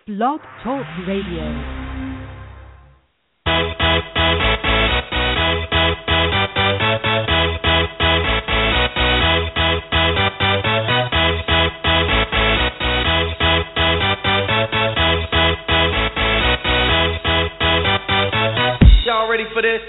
Blog Talk Radio. Ready for this?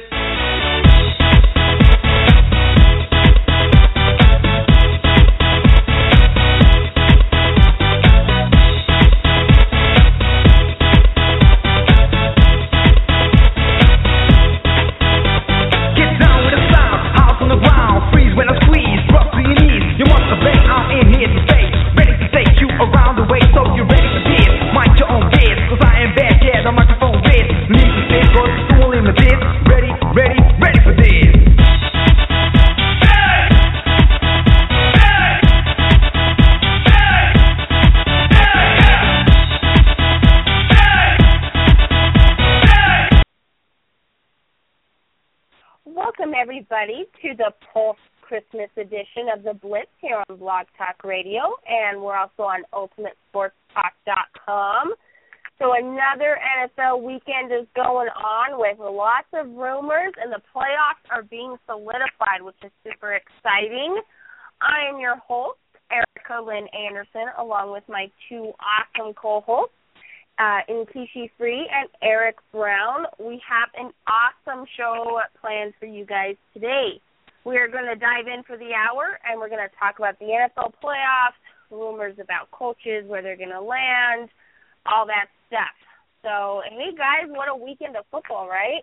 Everybody to the post-Christmas edition of the Blitz here on Blog Talk Radio, and we're also on UltimateSportsTalk.com. So another NFL weekend is going on with lots of rumors, and the playoffs are being solidified, which is super exciting. I am your host, Erica Lynn Anderson, along with my two awesome co-hosts, Nkishi Free and Eric Brown. We have an awesome show planned for you guys today. We are going to dive in for the hour, and we're going to talk about the NFL playoffs, rumors about coaches, where they're going to land, all that stuff. So, hey, guys, what a weekend of football, right?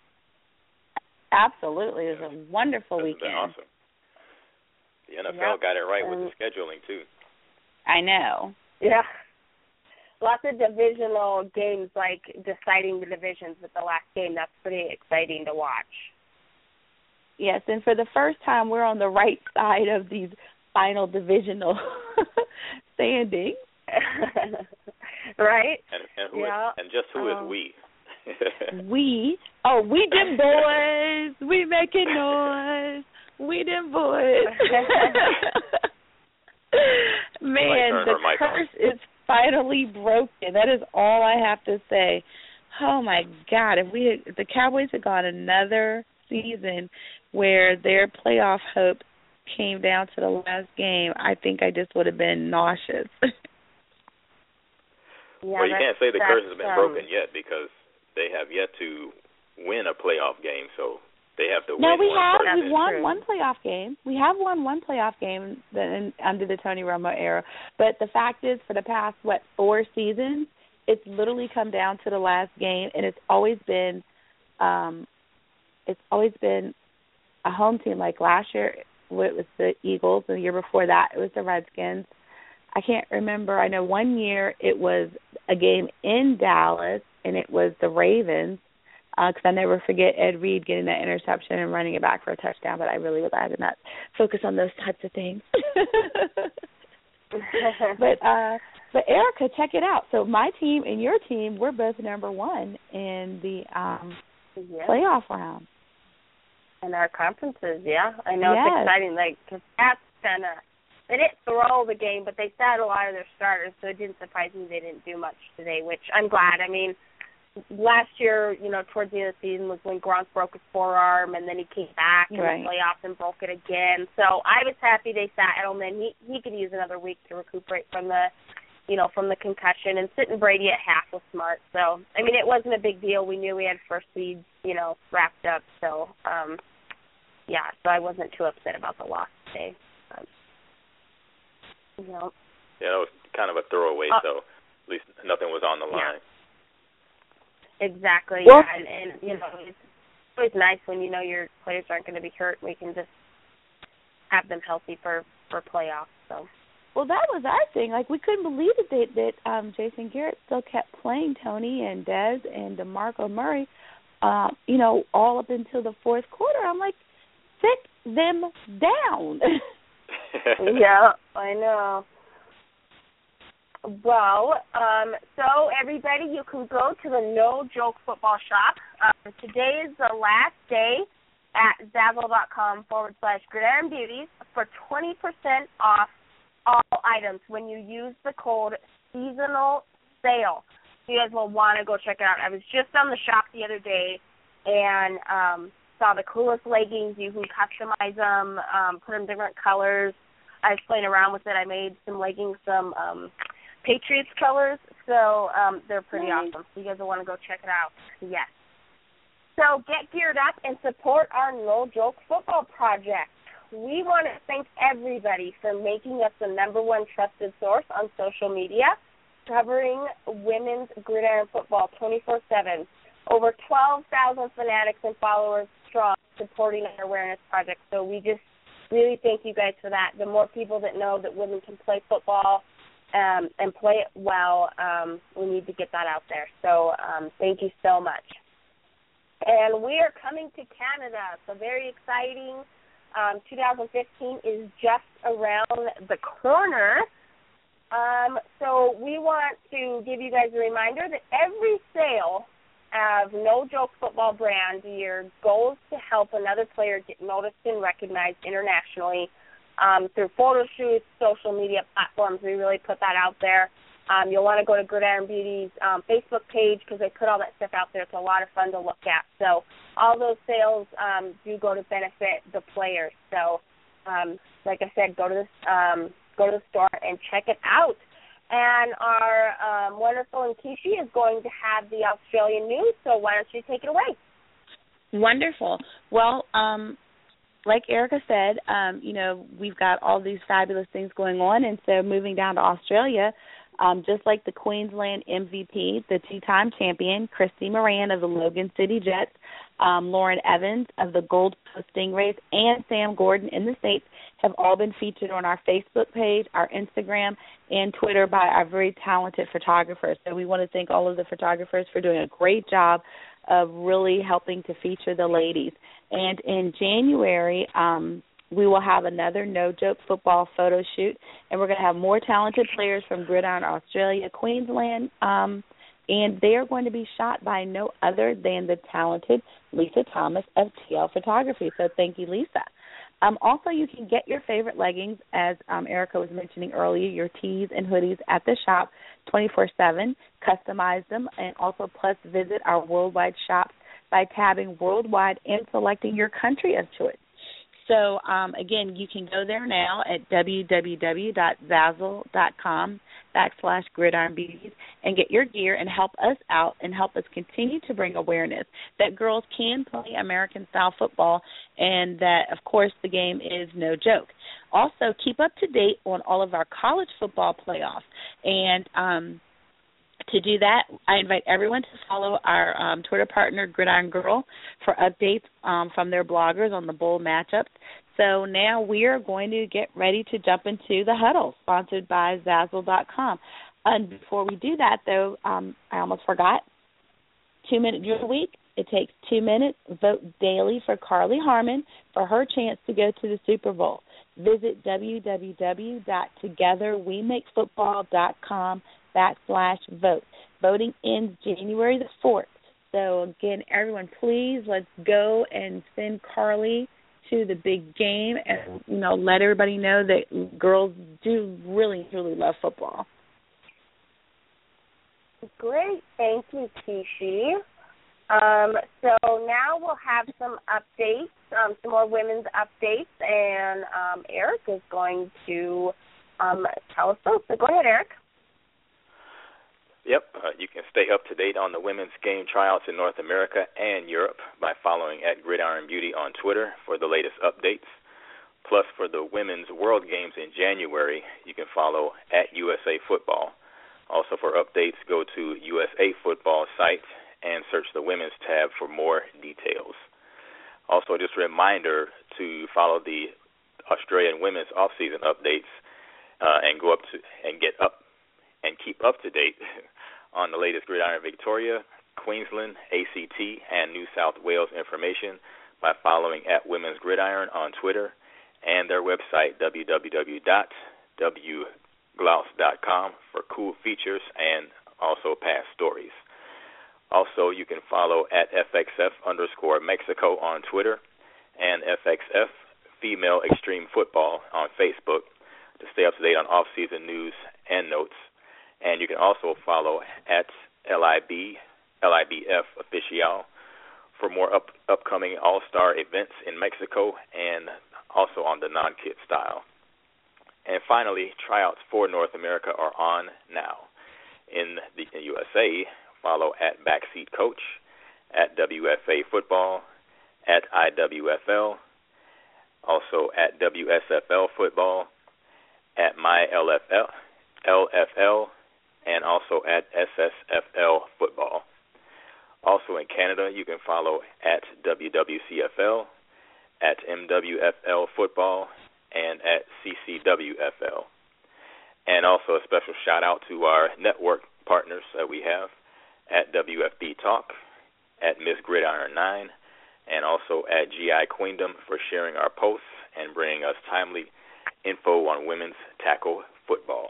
Absolutely. It was a wonderful weekend. Been awesome. The NFL got it right with the scheduling, too. I know. Yeah. Lots of divisional games, like deciding the divisions with the last game. That's pretty exciting to watch. Yes, and for the first time, we're on the right side of these final divisional standings. Right? And who is, and just who is we? We them boys. We making noise. We them boys. Man, the curse is finally broken. That is all I have to say. Oh my God! If the Cowboys had gone another season where their playoff hope came down to the last game, I think I just would have been nauseous. Well, you can't say the curse has been broken yet because they have yet to win a playoff game. So they have to win. No, we have. First. We've won one playoff game. We have won one playoff game under the Tony Romo era. But the fact is, for the past, 4 seasons, it's literally come down to the last game, and it's always been a home team. Like last year, it was the Eagles. The year before that, it was the Redskins. I can't remember. I know one year it was a game in Dallas, and it was the Ravens. Because I never forget Ed Reed getting that interception and running it back for a touchdown, but I really would rather not focus on those types of things. But Erica, check it out. So my team and your team, we're both number one in the playoff round. In our conferences, yeah. I know it's exciting. Like, cause that's kind of, they didn't throw the game, but they sat a lot of their starters, so it didn't surprise me they didn't do much today, which I'm glad. I mean, last year, towards the end of the season was when Gronk broke his forearm, and then he came back in the playoffs and broke it again. So I was happy they sat Edelman. He could use another week to recuperate from the concussion. And sitting Brady at half was smart. So, I mean, it wasn't a big deal. We knew we had first seed, wrapped up. So, so I wasn't too upset about the loss today. Yeah, it was kind of a throwaway, so at least nothing was on the line. Exactly, yeah, and it's always nice when your players aren't going to be hurt. We can just have them healthy for playoffs. So, well, that was our thing. Like, we couldn't believe it that Jason Garrett still kept playing Tony and Dez and DeMarco Murray, all up until the fourth quarter. I'm like, sit them down. Yeah, I know. Well, so everybody, you can go to the No Joke Football Shop. Today is the last day at Zazzle.com/Gridiron Beauties for 20% off all items when you use the code seasonal sale. You guys will want to go check it out. I was just on the shop the other day and saw the coolest leggings. You can customize them, put them different colors. I was playing around with it. I made some leggings, some Patriots colors, so they're pretty awesome. So you guys will want to go check it out. Yes. So get geared up and support our No Joke Football Project. We want to thank everybody for making us the #1 trusted source on social media, covering women's gridiron football 24/7. Over 12,000 fanatics and followers strong supporting our awareness project. So we just really thank you guys for that. The more people that know that women can play football and play it well, we need to get that out there. So thank you so much. And we are coming to Canada, so very exciting. 2015 is just around the corner. So we want to give you guys a reminder that every sale of No Joke Football brand, your goal is to help another player get noticed and recognized internationally through photo shoots, social media platforms. We really put that out there. You'll want to go to Gridiron Beauty's Facebook page because they put all that stuff out there. It's a lot of fun to look at. So all those sales do go to benefit the players. So like I said, go to the store and check it out. And our wonderful Nkishi is going to have the Australian news, so why don't you take it away? Wonderful. Well, like Erica said, we've got all these fabulous things going on, and so moving down to Australia, just like the Queensland MVP, the two-time champion, Christy Moran of the Logan City Jets, Lauren Evans of the Gold Coast Stingrays, and Sam Gordon in the States have all been featured on our Facebook page, our Instagram, and Twitter by our very talented photographers. So we want to thank all of the photographers for doing a great job of really helping to feature the ladies. And in January, we will have another No Joke Football photo shoot, and we're going to have more talented players from Gridiron Australia, Queensland, and they are going to be shot by no other than the talented Lisa Thomas of TL Photography. So thank you, Lisa. Also, you can get your favorite leggings, as Erica was mentioning earlier, your tees and hoodies at the shop 24/7, customize them, and also plus visit our worldwide shops by tabbing worldwide and selecting your country of choice. So, again, you can go there now at www.zazzle.com/gridironbeauties and get your gear and help us out and help us continue to bring awareness that girls can play American-style football and that, of course, the game is no joke. Also, keep up to date on all of our college football playoffs. And to do that, I invite everyone to follow our Twitter partner, Gridiron Girl, for updates from their bloggers on the bowl matchups. So now we are going to get ready to jump into the huddle, sponsored by Zazzle.com. And before we do that, though, I almost forgot, 2-minute drill a week. It takes 2 minutes. Vote daily for Carly Harmon for her chance to go to the Super Bowl. Visit www.togetherwemakefootball.com/vote. Voting ends January the 4th. So, again, everyone, please, let's go and send Carly to the big game and, let everybody know that girls do really, truly love football. Great. Thank you, Kishi. So now we'll have some updates, some more women's updates, and Eric is going to tell us those. So go ahead, Eric. Yep, you can stay up to date on the women's game tryouts in North America and Europe by following at Gridiron Beauty on Twitter for the latest updates. Plus, for the women's World Games in January, you can follow at USA Football. Also, for updates, go to USA Football site and search the women's tab for more details. Also, just a reminder to follow the Australian women's off-season updates and go up to and get up and keep up to date on the latest Gridiron Victoria, Queensland, ACT, and New South Wales information by following at Women's Gridiron on Twitter and their website, www.wglouse.com, for cool features and also past stories. Also, you can follow at FXF_Mexico on Twitter and FXF Female Extreme Football on Facebook to stay up to date on off-season news and notes. And you can also follow at LIBF Official for more upcoming All-Star events in Mexico and also on the non-kit style. And finally, tryouts for North America are on now. In the USA, follow at Backseat Coach, at WFA Football, at IWFL, also at WSFL Football, at MyLFL, and also at SSFL Football. Also in Canada, you can follow at WWCFL, at MWFL Football, and at CCWFL. And also a special shout-out to our network partners that we have at WFB Talk, at Miss Gridiron 9, and also at GI Queendom for sharing our posts and bringing us timely info on women's tackle football.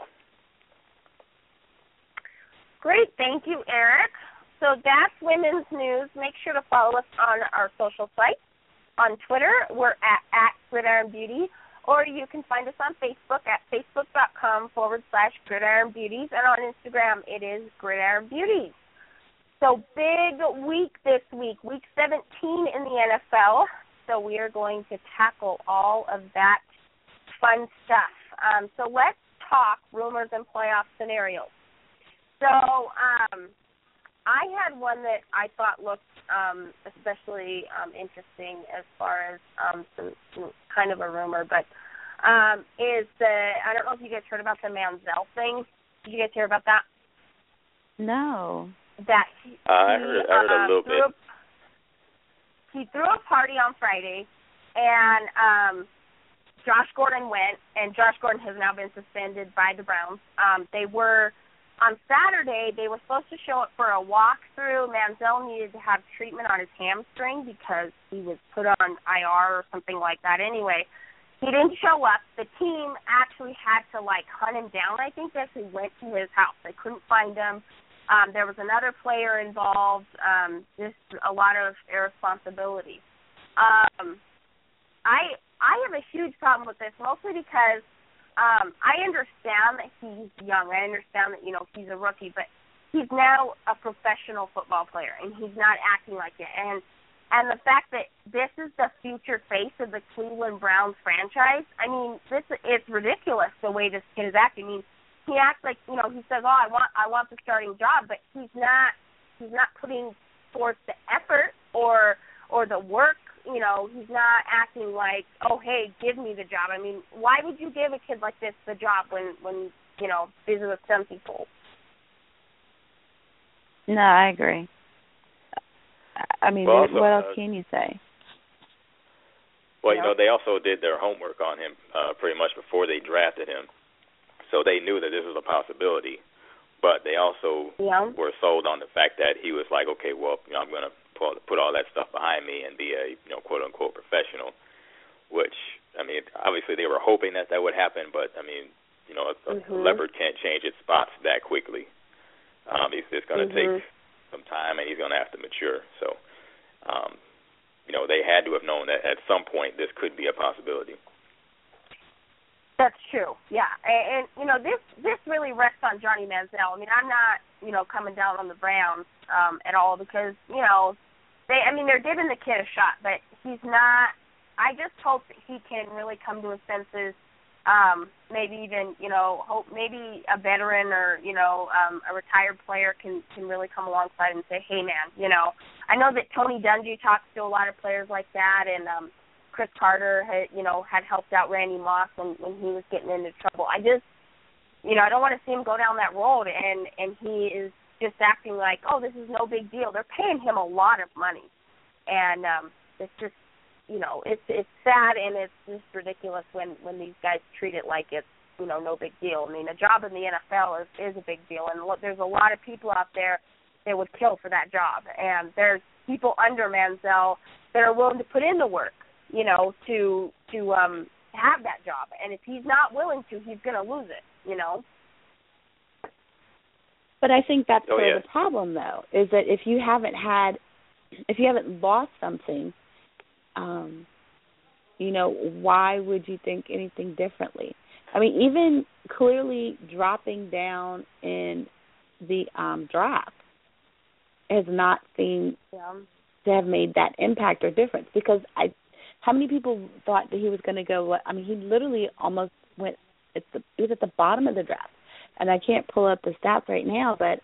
Great. Thank you, Eric. So that's women's news. Make sure to follow us on our social sites. On Twitter, we're at Gridiron Beauty, or you can find us on Facebook at facebook.com/Gridiron Beauties, and on Instagram, it is Gridiron Beauties. So big week this week, week 17 in the NFL. So we are going to tackle all of that fun stuff. So let's talk rumors and playoff scenarios. So I had one that I thought looked especially interesting as far as some kind of a rumor, but is I don't know if you guys heard about the Manziel thing. Did you guys hear about that? No. That I heard a little bit. He threw a party on Friday, and Josh Gordon went, and Josh Gordon has now been suspended by the Browns. On Saturday, they were supposed to show up for a walkthrough. Manziel needed to have treatment on his hamstring because he was put on IR or something like that. Anyway, he didn't show up. The team actually had to, hunt him down. I think they actually went to his house. They couldn't find him. There was another player involved. Just a lot of irresponsibility. I have a huge problem with this, mostly because I understand that he's young. I understand that, he's a rookie, but he's now a professional football player, and he's not acting like it. And the fact that this is the future face of the Cleveland Browns franchise, I mean, it's ridiculous the way this kid is acting. I mean, he acts like, he says, I want the starting job, but he's not putting forth the effort or the work. He's not acting like, oh, hey, give me the job. I mean, why would you give a kid like this the job when these are the some people? No, I agree. I mean, what else can you say? Well, they also did their homework on him pretty much before they drafted him. So they knew that this was a possibility. But they also were sold on the fact that he was like, okay, well, I'm going to put all that stuff behind me and be a, quote-unquote professional, which, I mean, obviously they were hoping that would happen, but, I mean, a leopard can't change its spots that quickly. It's going to take some time, and he's going to have to mature. So, they had to have known that at some point this could be a possibility. That's true, yeah. And this really rests on Johnny Manziel. I mean, I'm not, coming down on the Browns at all because, they're giving the kid a shot, but he's not. I just hope that he can really come to his senses, maybe even, maybe a veteran or, a retired player can really come alongside and say, hey, man, I know that Tony Dungy talks to a lot of players like that, and Chris Carter had helped out Randy Moss when he was getting into trouble. I just, I don't want to see him go down that road, and he is just acting like, oh, this is no big deal. They're paying him a lot of money, and it's just, it's sad, and it's just ridiculous when these guys treat it like it's, no big deal. I mean, a job in the NFL is a big deal, and there's a lot of people out there that would kill for that job, and there's people under Manziel that are willing to put in the work, to have that job. And if he's not willing to, he's going to lose it, But I think that's part of the problem, though, is that if you haven't lost something, why would you think anything differently? I mean, even clearly dropping down in the draft, has not seemed to have made that impact or difference. Because how many people thought that he was going to go? I mean, he literally almost went. He was at the bottom of the draft, and I can't pull up the stats right now, but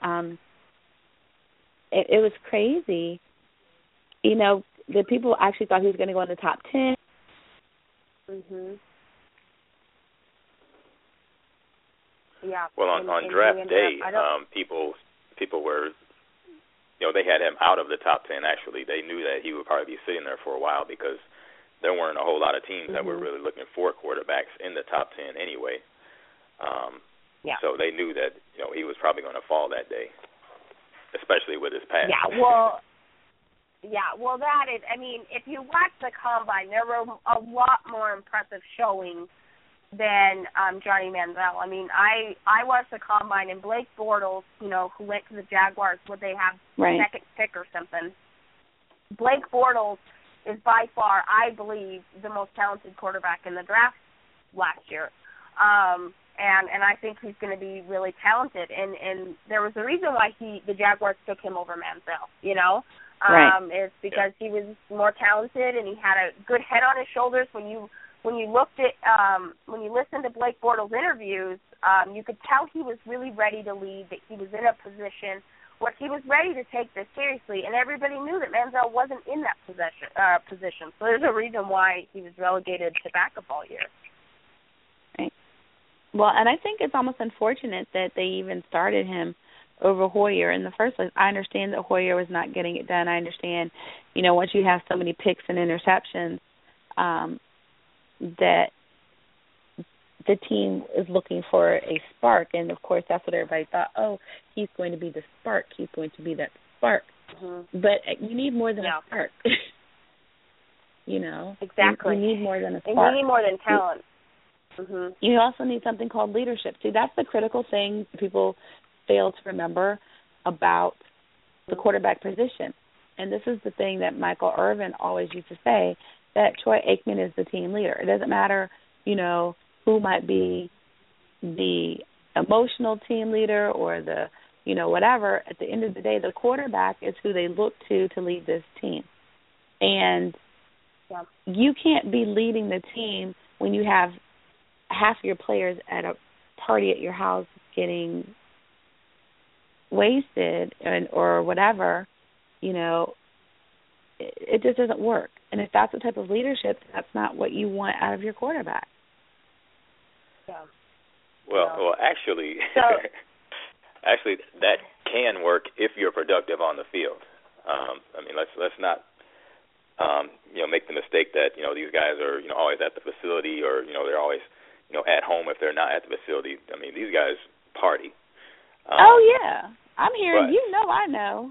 it was crazy. You know, the people actually thought he was going to go in the top 10. Mhm. Yeah. Well, on draft day, people were, you know, they had him out of the top 10. Actually, they knew that he would probably be sitting there for a while because there weren't a whole lot of teams that were really looking for quarterbacks in the top 10 anyway. So they knew that, you know, he was probably going to fall that day, especially with his pass. Well, that is, I mean, if you watch the Combine, there were a lot more impressive showings than Johnny Manziel. I mean, I watched the Combine, and Blake Bortles, you know, who went to the Jaguars, would they have second pick or something? Blake Bortles is by far, I believe, the most talented quarterback in the draft last year. And I think he's going to be really talented. And there was a reason why the Jaguars took him over Manziel, you know? It's because he was more talented and he had a good head on his shoulders. When you looked at when you listened to Blake Bortles' interviews, you could tell he was really ready to lead, that he was in a position where he was ready to take this seriously, and everybody knew that Manziel wasn't in that position. So there's a reason why he was relegated to backup all year. Right. Well, and I think it's almost unfortunate that they even started him over Hoyer in the first place. I understand that Hoyer was not getting it done. I understand, you know, once you have so many picks and interceptions, that the team is looking for a spark. And, of course, that's what everybody thought. Oh, he's going to be the spark. He's going to be that spark. Mm-hmm. But you need more than a spark. You know? Exactly. You need more than a spark. And you need more than talent. Mm-hmm. You also need something called leadership. See, that's the critical thing people fail to remember about the quarterback position. And this is the thing that Michael Irvin always used to say, that Troy Aikman is the team leader. It doesn't matter, you know, who might be the emotional team leader or the, you know, whatever. At the end of the day, the quarterback is who they look to lead this team. And you can't be leading the team when you have half your players at a party at your house getting wasted or whatever. You know, it just doesn't work. And if that's the type of leadership, that's not what you want out of your quarterback. Yeah. Well, actually, actually, that can work if you're productive on the field. I mean, let's not, you know, make the mistake that, you know, these guys are, you know, always at the facility, or, you know, they're always, you know, at home if they're not at the facility. I mean, these guys party. Oh yeah, I'm here. You know, I know.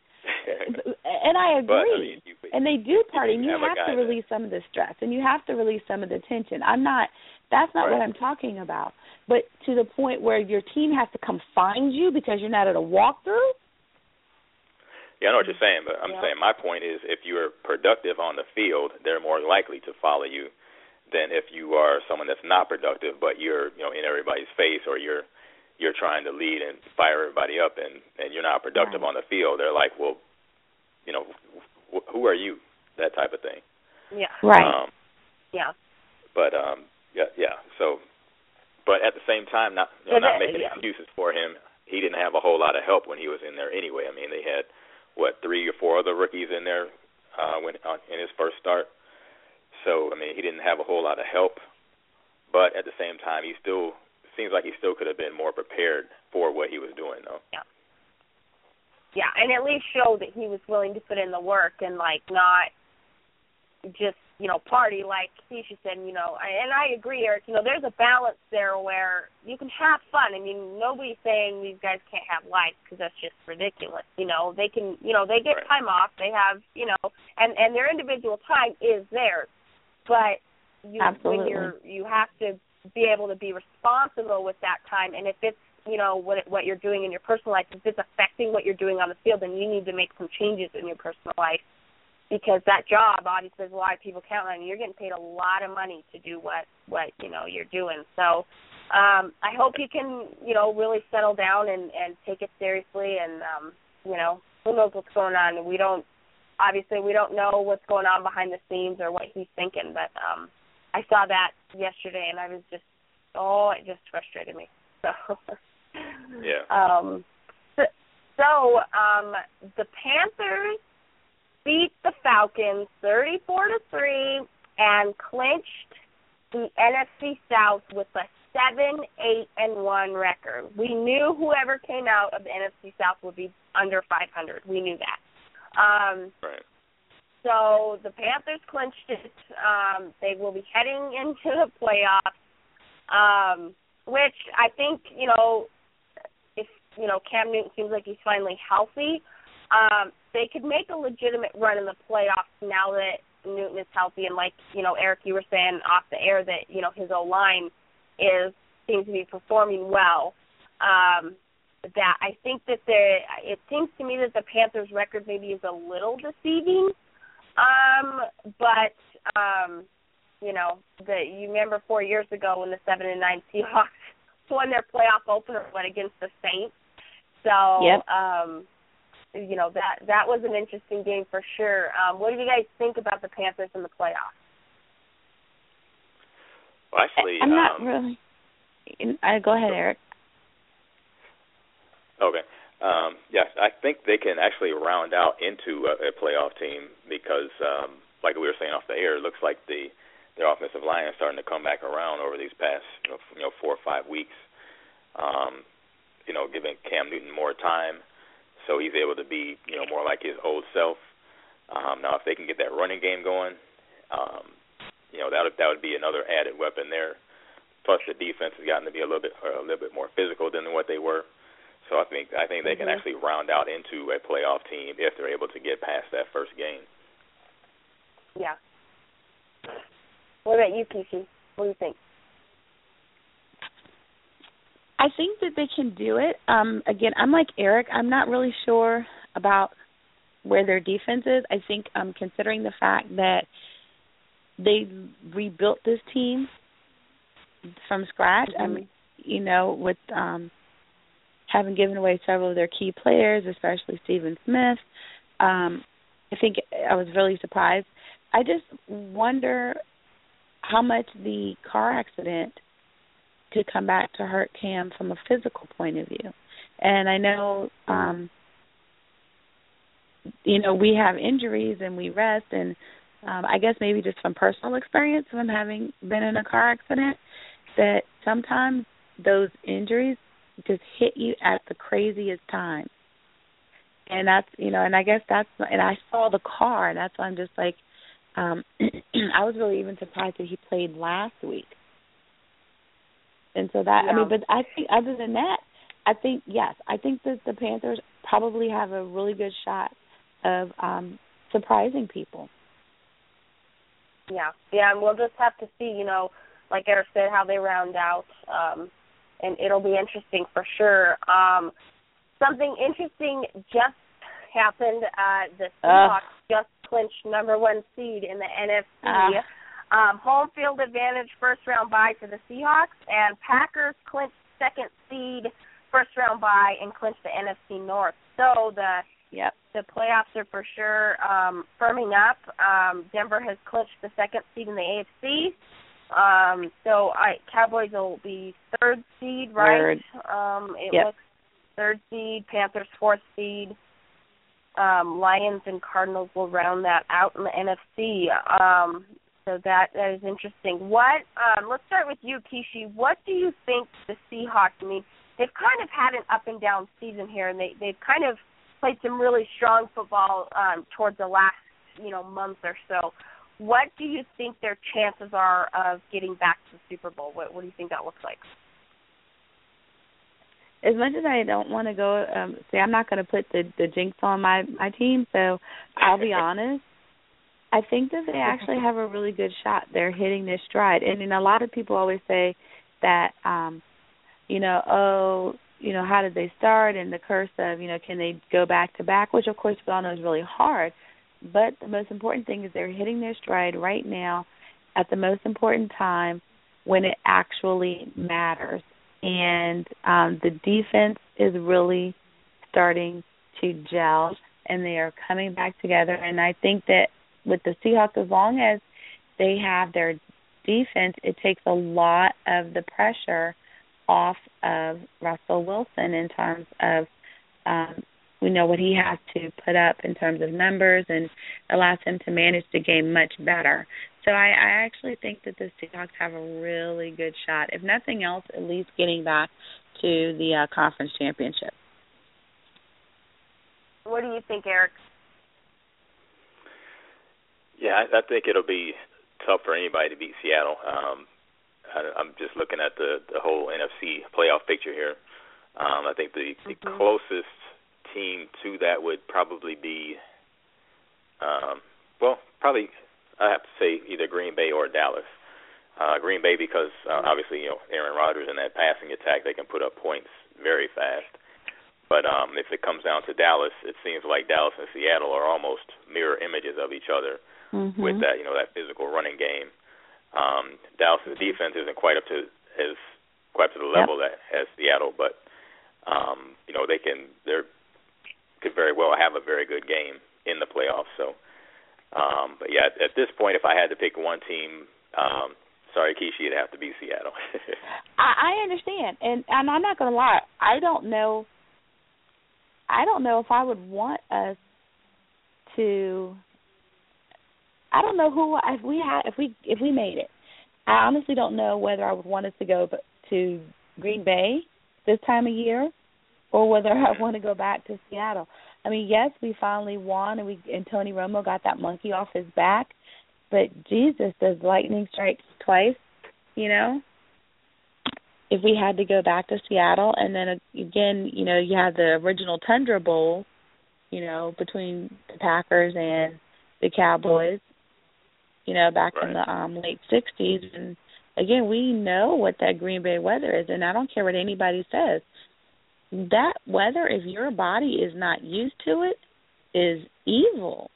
And I agree. But, I mean, and they do party, and you have to release some of the stress, and you have to release some of the tension. That's not what I'm talking about. But to the point where your team has to come find you because you're not at a walkthrough? Yeah, I know what you're saying, but I'm saying my point is if you're productive on the field, they're more likely to follow you than if you are someone that's not productive, but you're, you know, in everybody's face, or you're trying to lead and fire everybody up, and you're not productive on the field. They're like, well, you know, who are you? That type of thing. Yeah. Right. But So, but at the same time, not making excuses for him. He didn't have a whole lot of help when he was in there anyway. I mean, they had 3 or 4 other rookies in there in his first start. So, I mean, he didn't have a whole lot of help. But at the same time, he still seems like he still could have been more prepared for what he was doing, though. Yeah, and at least show that he was willing to put in the work and, like, not just, you know, party like Keisha said, you know. And I agree, Eric, you know, there's a balance there where you can have fun. I mean, nobody's saying these guys can't have life because that's just ridiculous. You know, they can, you know, they get time off. They have, you know, and their individual time is theirs. But you have to be able to be responsible with that time. And if it's, you know, what you're doing in your personal life, if it's affecting what you're doing on the field, then you need to make some changes in your personal life, because that job obviously is a lot of people count on you. You're getting paid a lot of money to do what you know you're doing. So I hope you can, you know, really settle down and take it seriously, and you know, who knows what's going on. We don't know what's going on behind the scenes or what he's thinking, but I saw that yesterday, and I was just, it just frustrated me. So, yeah. The Panthers beat the Falcons 34-3 and clinched the NFC South with a 7-8-1 record. We knew whoever came out of the NFC South would be under 500. We knew that. Right. So the Panthers clinched it. They will be heading into the playoffs, which I think, if Cam Newton seems like he's finally healthy, they could make a legitimate run in the playoffs now that Newton is healthy. And like, Eric, you were saying off the air that, his O-line seems to be performing well. That I think that it seems to me that the Panthers' record maybe is a little deceiving. But you remember 4 years ago when the 7-9 Seahawks won their playoff opener against the Saints. So, yep. That was an interesting game for sure. What do you guys think about the Panthers in the playoffs? Well, actually, I'm not really. Go ahead, Eric. Okay. Yes, I think they can actually round out into a playoff team because, like we were saying off the air, it looks like their offensive line is starting to come back around over these past 4 or 5 weeks. Giving Cam Newton more time, so he's able to be more like his old self. Now, if they can get that running game going, that would be another added weapon there. Plus, the defense has gotten to be a little bit more physical than what they were. So I think they can actually round out into a playoff team if they're able to get past that first game. Yeah. What about you, Keisha? What do you think? I think that they can do it. Again, I'm like Eric. I'm not really sure about where their defense is. I think considering the fact that they rebuilt this team from scratch, with having given away several of their key players, especially Stephen Smith, I think I was really surprised. I just wonder how much the car accident could come back to hurt Cam from a physical point of view. And I know, we have injuries and we rest, and I guess maybe just from personal experience from having been in a car accident, that sometimes those injuries just hit you at the craziest time. And that's, and I guess and I saw the car, and that's why I'm just like, I was really even surprised that he played last week. And so that, yeah. but I think other than that, I think that the Panthers probably have a really good shot of surprising people. Yeah, and we'll just have to see, like Eric said, how they round out, and it'll be interesting for sure. Something interesting just happened. The Seahawks just clinched #1 seed in the NFC. Home field advantage first-round bye for the Seahawks, and Packers clinched second seed first-round bye and clinched the NFC North. So the playoffs are for sure firming up. Denver has clinched the second seed in the AFC. Cowboys will be third seed, right? Looks third seed, Panthers fourth seed. Lions and Cardinals will round that out in the NFC. So that is interesting. Let's start with you, Kishi. What do you think the Seahawks, they've kind of had an up and down season here, and they've kind of played some really strong football towards the last, month or so. What do you think their chances are of getting back to the Super Bowl? What do you think that looks like? As much as I don't want to go, I'm not going to put the jinx on my team, so I'll be honest. I think that they actually have a really good shot. They're hitting their stride. And a lot of people always say that, how did they start, and the curse of, can they go back to back, which, of course, we all know is really hard. But the most important thing is they're hitting their stride right now at the most important time when it actually matters. And the defense is really starting to gel. and they are coming back together. And I think that with the Seahawks, as long as they have their defense, it takes a lot of the pressure off of Russell Wilson in terms of we know what he has to put up in terms of numbers, and allows him to manage the game much better. So I actually think that the Seahawks have a really good shot, if nothing else, at least getting back to the conference championship. What do you think, Eric? Yeah, I think it'll be tough for anybody to beat Seattle. I'm just looking at the whole NFC playoff picture here. I think the closest team to that would probably be, probably I have to say either Green Bay or Dallas. Green Bay because obviously Aaron Rodgers and that passing attack, they can put up points very fast. But if it comes down to Dallas, it seems like Dallas and Seattle are almost mirror images of each other with that that physical running game. Dallas' defense isn't quite up to the level that has Seattle, but they could very well have a very good game in the playoffs. So, but yeah, at this point, if I had to pick one team, sorry, Keisha, it'd have to be Seattle. I understand, and I'm not going to lie. I don't know if I would want us to. I don't know who if we made it. I honestly don't know whether I would want us to go to Green Bay this time of year, or whether I want to go back to Seattle. I mean, yes, we finally won, and Tony Romo got that monkey off his back. But Jesus, does lightning strike twice? If we had to go back to Seattle, and then again, you have the original Tundra Bowl, between the Packers and the Cowboys, back in the late 60s. And again, we know what that Green Bay weather is, and I don't care what anybody says. That weather, if your body is not used to it, is evil.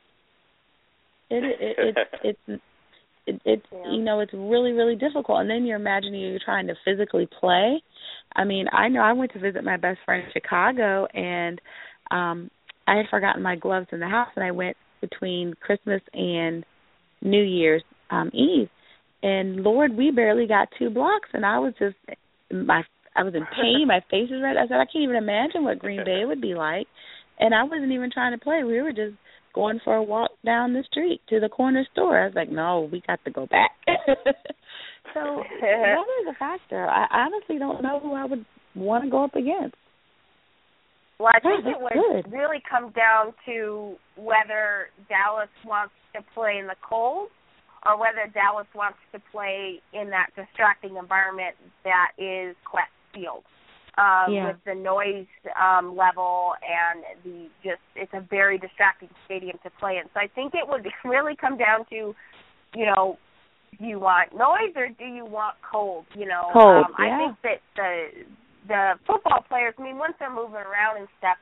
It's it's really, really difficult. And then you're imagining you're trying to physically play. I mean, I know I went to visit my best friend in Chicago, and I had forgotten my gloves in the house, and I went between Christmas and New Year's Eve. And Lord, we barely got 2 blocks, and I was just I was in pain. My face is red. I said, I can't even imagine what Green Bay would be like. And I wasn't even trying to play. We were just going for a walk down the street to the corner store. I was like, no, we got to go back. So weather is a factor. I honestly don't know who I would want to go up against. Well, I think it would really come down to whether Dallas wants to play in the cold or whether Dallas wants to play in that distracting environment that is Quest Field, with the noise level and it's a very distracting stadium to play in. So I think it would really come down to, do you want noise or do you want cold? Cold, I think that the football players, I mean, once they're moving around and stuff,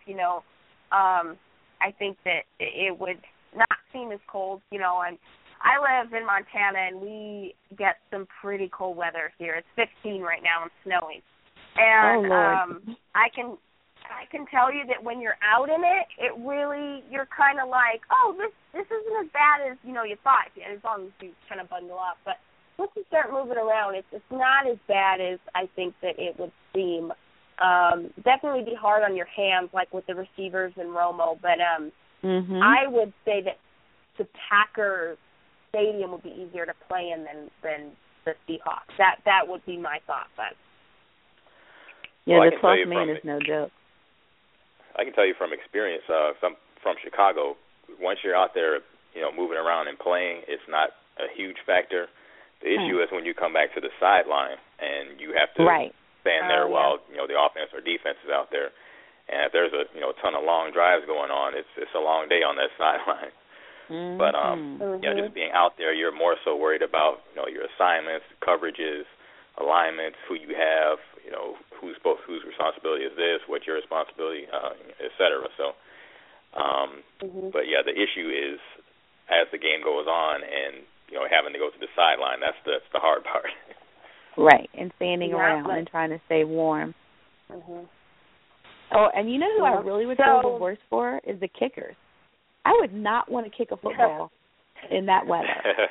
I think that it would not seem as cold, and I live in Montana, and we get some pretty cold weather here. It's 15 right now and snowing. And I can tell you that when you're out in it, it really, you're kind of like, oh, this isn't as bad as, you thought, as long as you kind of bundle up. But once you start moving around, it's not as bad as I think that it would seem. Definitely be hard on your hands, like with the receivers and Romo. But I would say that the Packers stadium would be easier to play in than the Seahawks. That would be my thought. But the 12th man is no joke. I can tell you from experience, from Chicago, once you're out there, moving around and playing, it's not a huge factor. The issue is when you come back to the sideline and you have to stand there while the offense or defense is out there. And if there's a ton of long drives going on, it's a long day on that sideline. But just being out there, you're more so worried about your assignments, coverages, alignments, who you have, whose responsibility is this, what's your responsibility, et cetera. So, but yeah, the issue is as the game goes on and having to go to the sideline. That's the hard part. Right, and standing around and trying to stay warm. Oh, and who I really would feel the worst for is the kickers. I would not want to kick a football in that weather.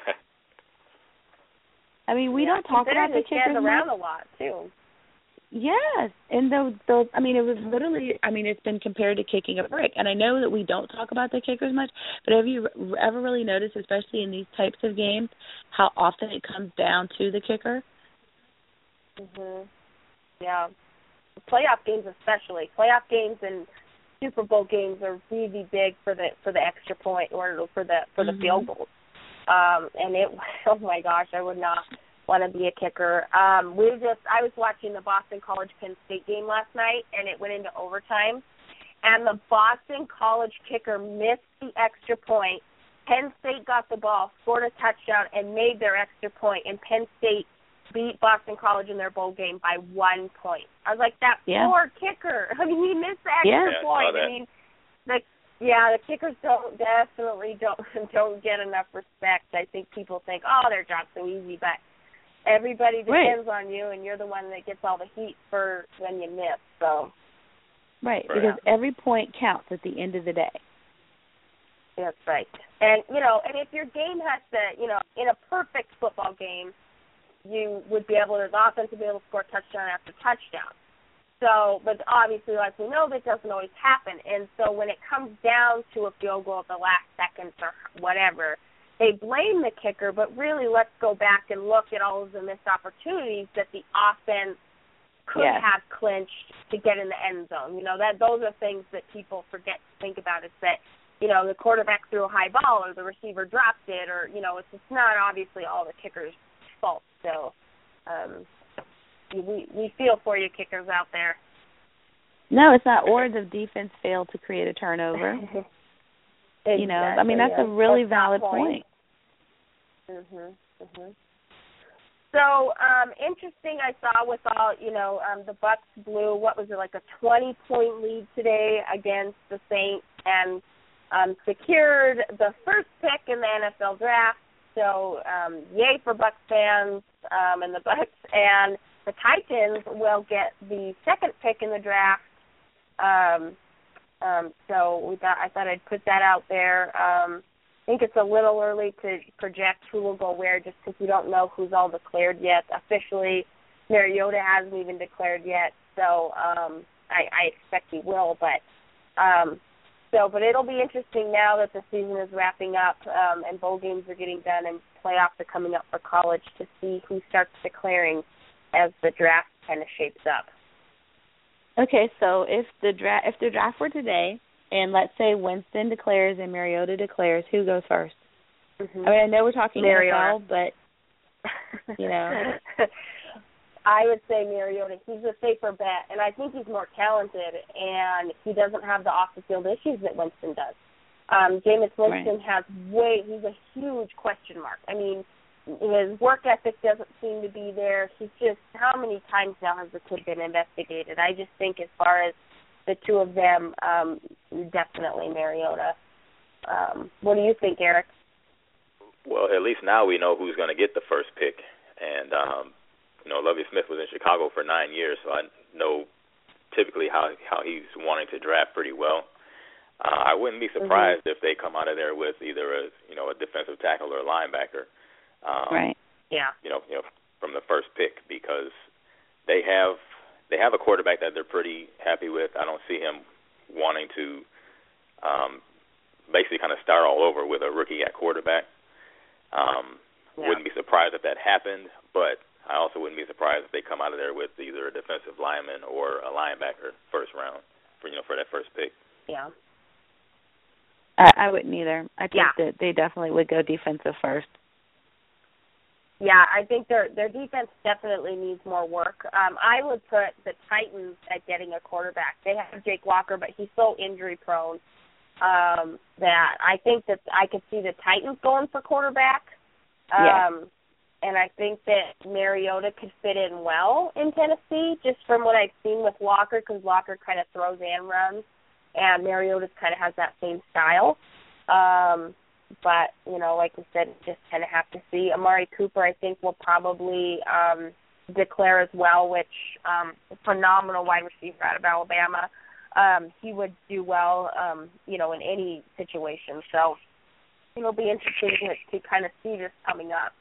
I mean, we don't talk about the kickers around a lot too. Yes, and those. I mean, it was literally. I mean, it's been compared to kicking a brick, and I know that we don't talk about the kickers much. But have you ever really noticed, especially in these types of games, how often it comes down to the kicker? Mhm. Yeah, playoff games especially. Playoff games and Super Bowl games are really big for the extra point or for the field goals. And oh my gosh, I would not want to be a kicker. I was watching the Boston College Penn State game last night, and it went into overtime. And the Boston College kicker missed the extra point. Penn State got the ball, scored a touchdown, and made their extra point. And Penn State beat Boston College in their bowl game by 1 point. I was like, that poor kicker. I mean, he missed the extra point. I mean, the kickers definitely don't get enough respect. I think people think, oh, their job's so easy, but everybody depends on you, and you're the one that gets all the heat for when you miss. So, because every point counts at the end of the day. That's right. And and if your game has to, in a perfect football game, you would be able to, the offense would be able to score touchdown after touchdown. So, but obviously, like we know, that doesn't always happen. And so when it comes down to a field goal at the last seconds or whatever, they blame the kicker, but really let's go back and look at all of the missed opportunities that the offense could have clinched to get in the end zone. Those are things that people forget to think about, is that, the quarterback threw a high ball or the receiver dropped it, or, it's not obviously all the kicker's fault. So we feel for you kickers out there. No, it's not. Or the defense failed to create a turnover. Exactly, I mean, that's a really valid point. Mhm. So, interesting, I saw with all, the Bucks blew, what was it, like a 20-point lead today against the Saints, and secured the first pick in the NFL draft. So, yay for Bucks fans and the Bucks. And the Titans will get the second pick in the draft. So I thought I'd put that out there. I think it's a little early to project who will go where, just because we don't know who's all declared yet. Officially, Mariota hasn't even declared yet. So I expect he will. But it'll be interesting now that the season is wrapping up and bowl games are getting done and playoffs are coming up for college, to see who starts declaring as the draft kind of shapes up. Okay, so if the draft were today, and let's say Winston declares and Mariota declares, who goes first? Mm-hmm. I mean, I know we're talking NFL, but I would say Mariota. He's a safer bet, and I think he's more talented, and he doesn't have the off-the-field issues that Winston does. Jameis Winston he's a huge question mark. I mean, his work ethic doesn't seem to be there. He's just, how many times now has the kid been investigated? I just think as far as the two of them, definitely Mariota. What do you think, Eric? Well, at least now we know who's going to get the first pick. And, Lovie Smith was in Chicago for 9 years, so I know typically how he's wanting to draft pretty well. I wouldn't be surprised if they come out of there with either a defensive tackle or a linebacker. Right. Yeah. From the first pick, because they have a quarterback that they're pretty happy with. I don't see him wanting to basically kind of start all over with a rookie at quarterback. Wouldn't be surprised if that happened, but I also wouldn't be surprised if they come out of there with either a defensive lineman or a linebacker first round for that first pick. Yeah. I wouldn't either. I think that they definitely would go defensive first. Yeah, I think their defense definitely needs more work. I would put the Titans at getting a quarterback. They have Jake Walker, but he's so injury prone that I think that I could see the Titans going for quarterback. And I think that Mariota could fit in well in Tennessee, just from what I've seen with Walker, because Walker kind of throws and runs, and Mariota kind of has that same style. But, like we said, just kind of have to see. Amari Cooper, I think, will probably declare as well, which phenomenal wide receiver out of Alabama. he would do well, in any situation. So it'll be interesting to kind of see this coming up.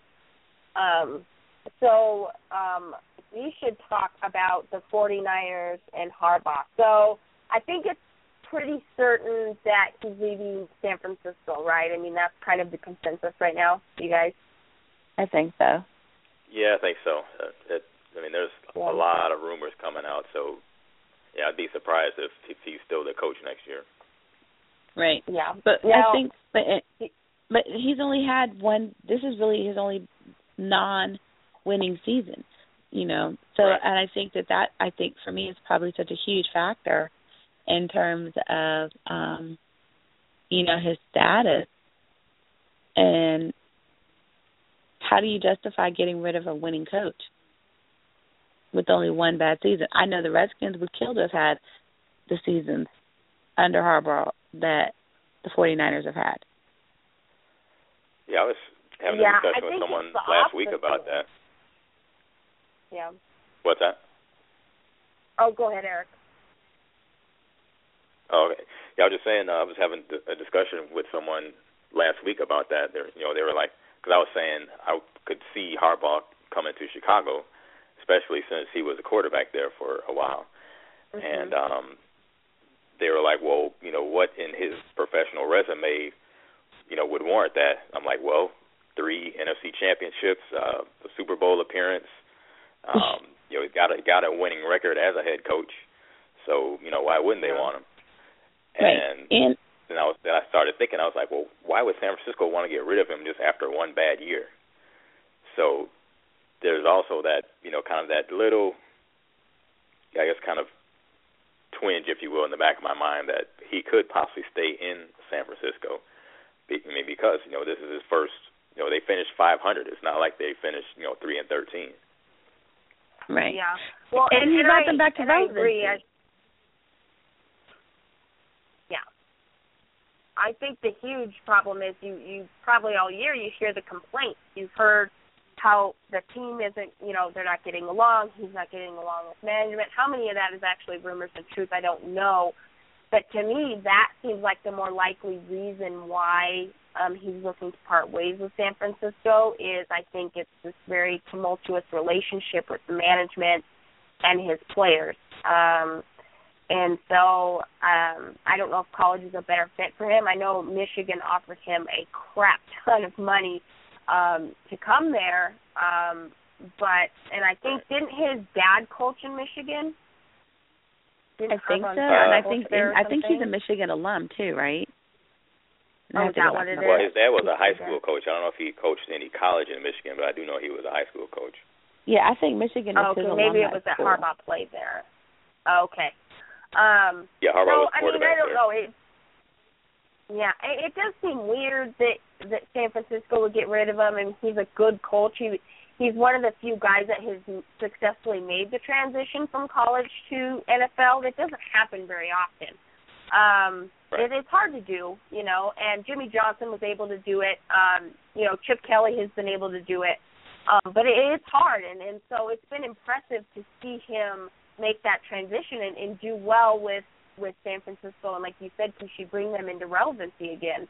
We should talk about the 49ers and Harbaugh. So I think it's pretty certain that he's leaving San Francisco, right? I mean, that's kind of the consensus right now, you guys? I think so. Yeah, I think so. There's a lot of rumors coming out, so yeah, I'd be surprised if he's still the coach next year. Right. Yeah. But now, I think, but he's only had one. This is really his only non-winning season, So, right. And I think that I think for me is probably such a huge factor in terms of, his status. And how do you justify getting rid of a winning coach with only one bad season? I know the Redskins would kill to have had the seasons under Harbaugh that the 49ers have had. Yeah, I was having a discussion with someone last week about that. Yeah. What's that? Oh, go ahead, Eric. Oh, okay. Yeah, I was just saying I was having a discussion with someone last week about that. They were like, because I was saying I could see Harbaugh coming to Chicago, especially since he was a quarterback there for a while. Mm-hmm. And they were like, well, what in his professional resume, would warrant that? I'm like, well, 3 NFC championships, a Super Bowl appearance. He's got a winning record as a head coach. So, why wouldn't they want him? Right. And then I started thinking, I was like, well, why would San Francisco want to get rid of him just after one bad year? So there's also that, kind of that little, I guess, kind of twinge, if you will, in the back of my mind that he could possibly stay in San Francisco. Because, this is his first, they finished 500. It's not like they finished, 3-13. Right. Yeah. Well, and he brought them back to relevancy. I think the huge problem is you probably all year you hear the complaints. You've heard how the team isn't, they're not getting along. He's not getting along with management. How many of that is actually rumors and truth, I don't know. But to me, that seems like the more likely reason why he's looking to part ways with San Francisco is I think it's this very tumultuous relationship with the management and his players. And so I don't know if college is a better fit for him. I know Michigan offered him a crap ton of money to come there. And I think, didn't his dad coach in Michigan? I think so. And I think he's a Michigan alum too, right? Oh, is that what it is? Well, his dad was a high school coach. I don't know if he coached any college in Michigan, but I do know he was a high school coach. Yeah, I think Michigan is his alum. Maybe it was that Harbaugh played there. Okay. Yeah, Harbaugh was quarterback I don't know. It does seem weird that San Francisco would get rid of him, and he's a good coach. He's one of the few guys that has successfully made the transition from college to NFL. That doesn't happen very often. Right. It's hard to do, and Jimmy Johnson was able to do it. Chip Kelly has been able to do it. But it's hard, and so it's been impressive to see him make that transition and do well with San Francisco. And like you said, can she bring them into relevancy again?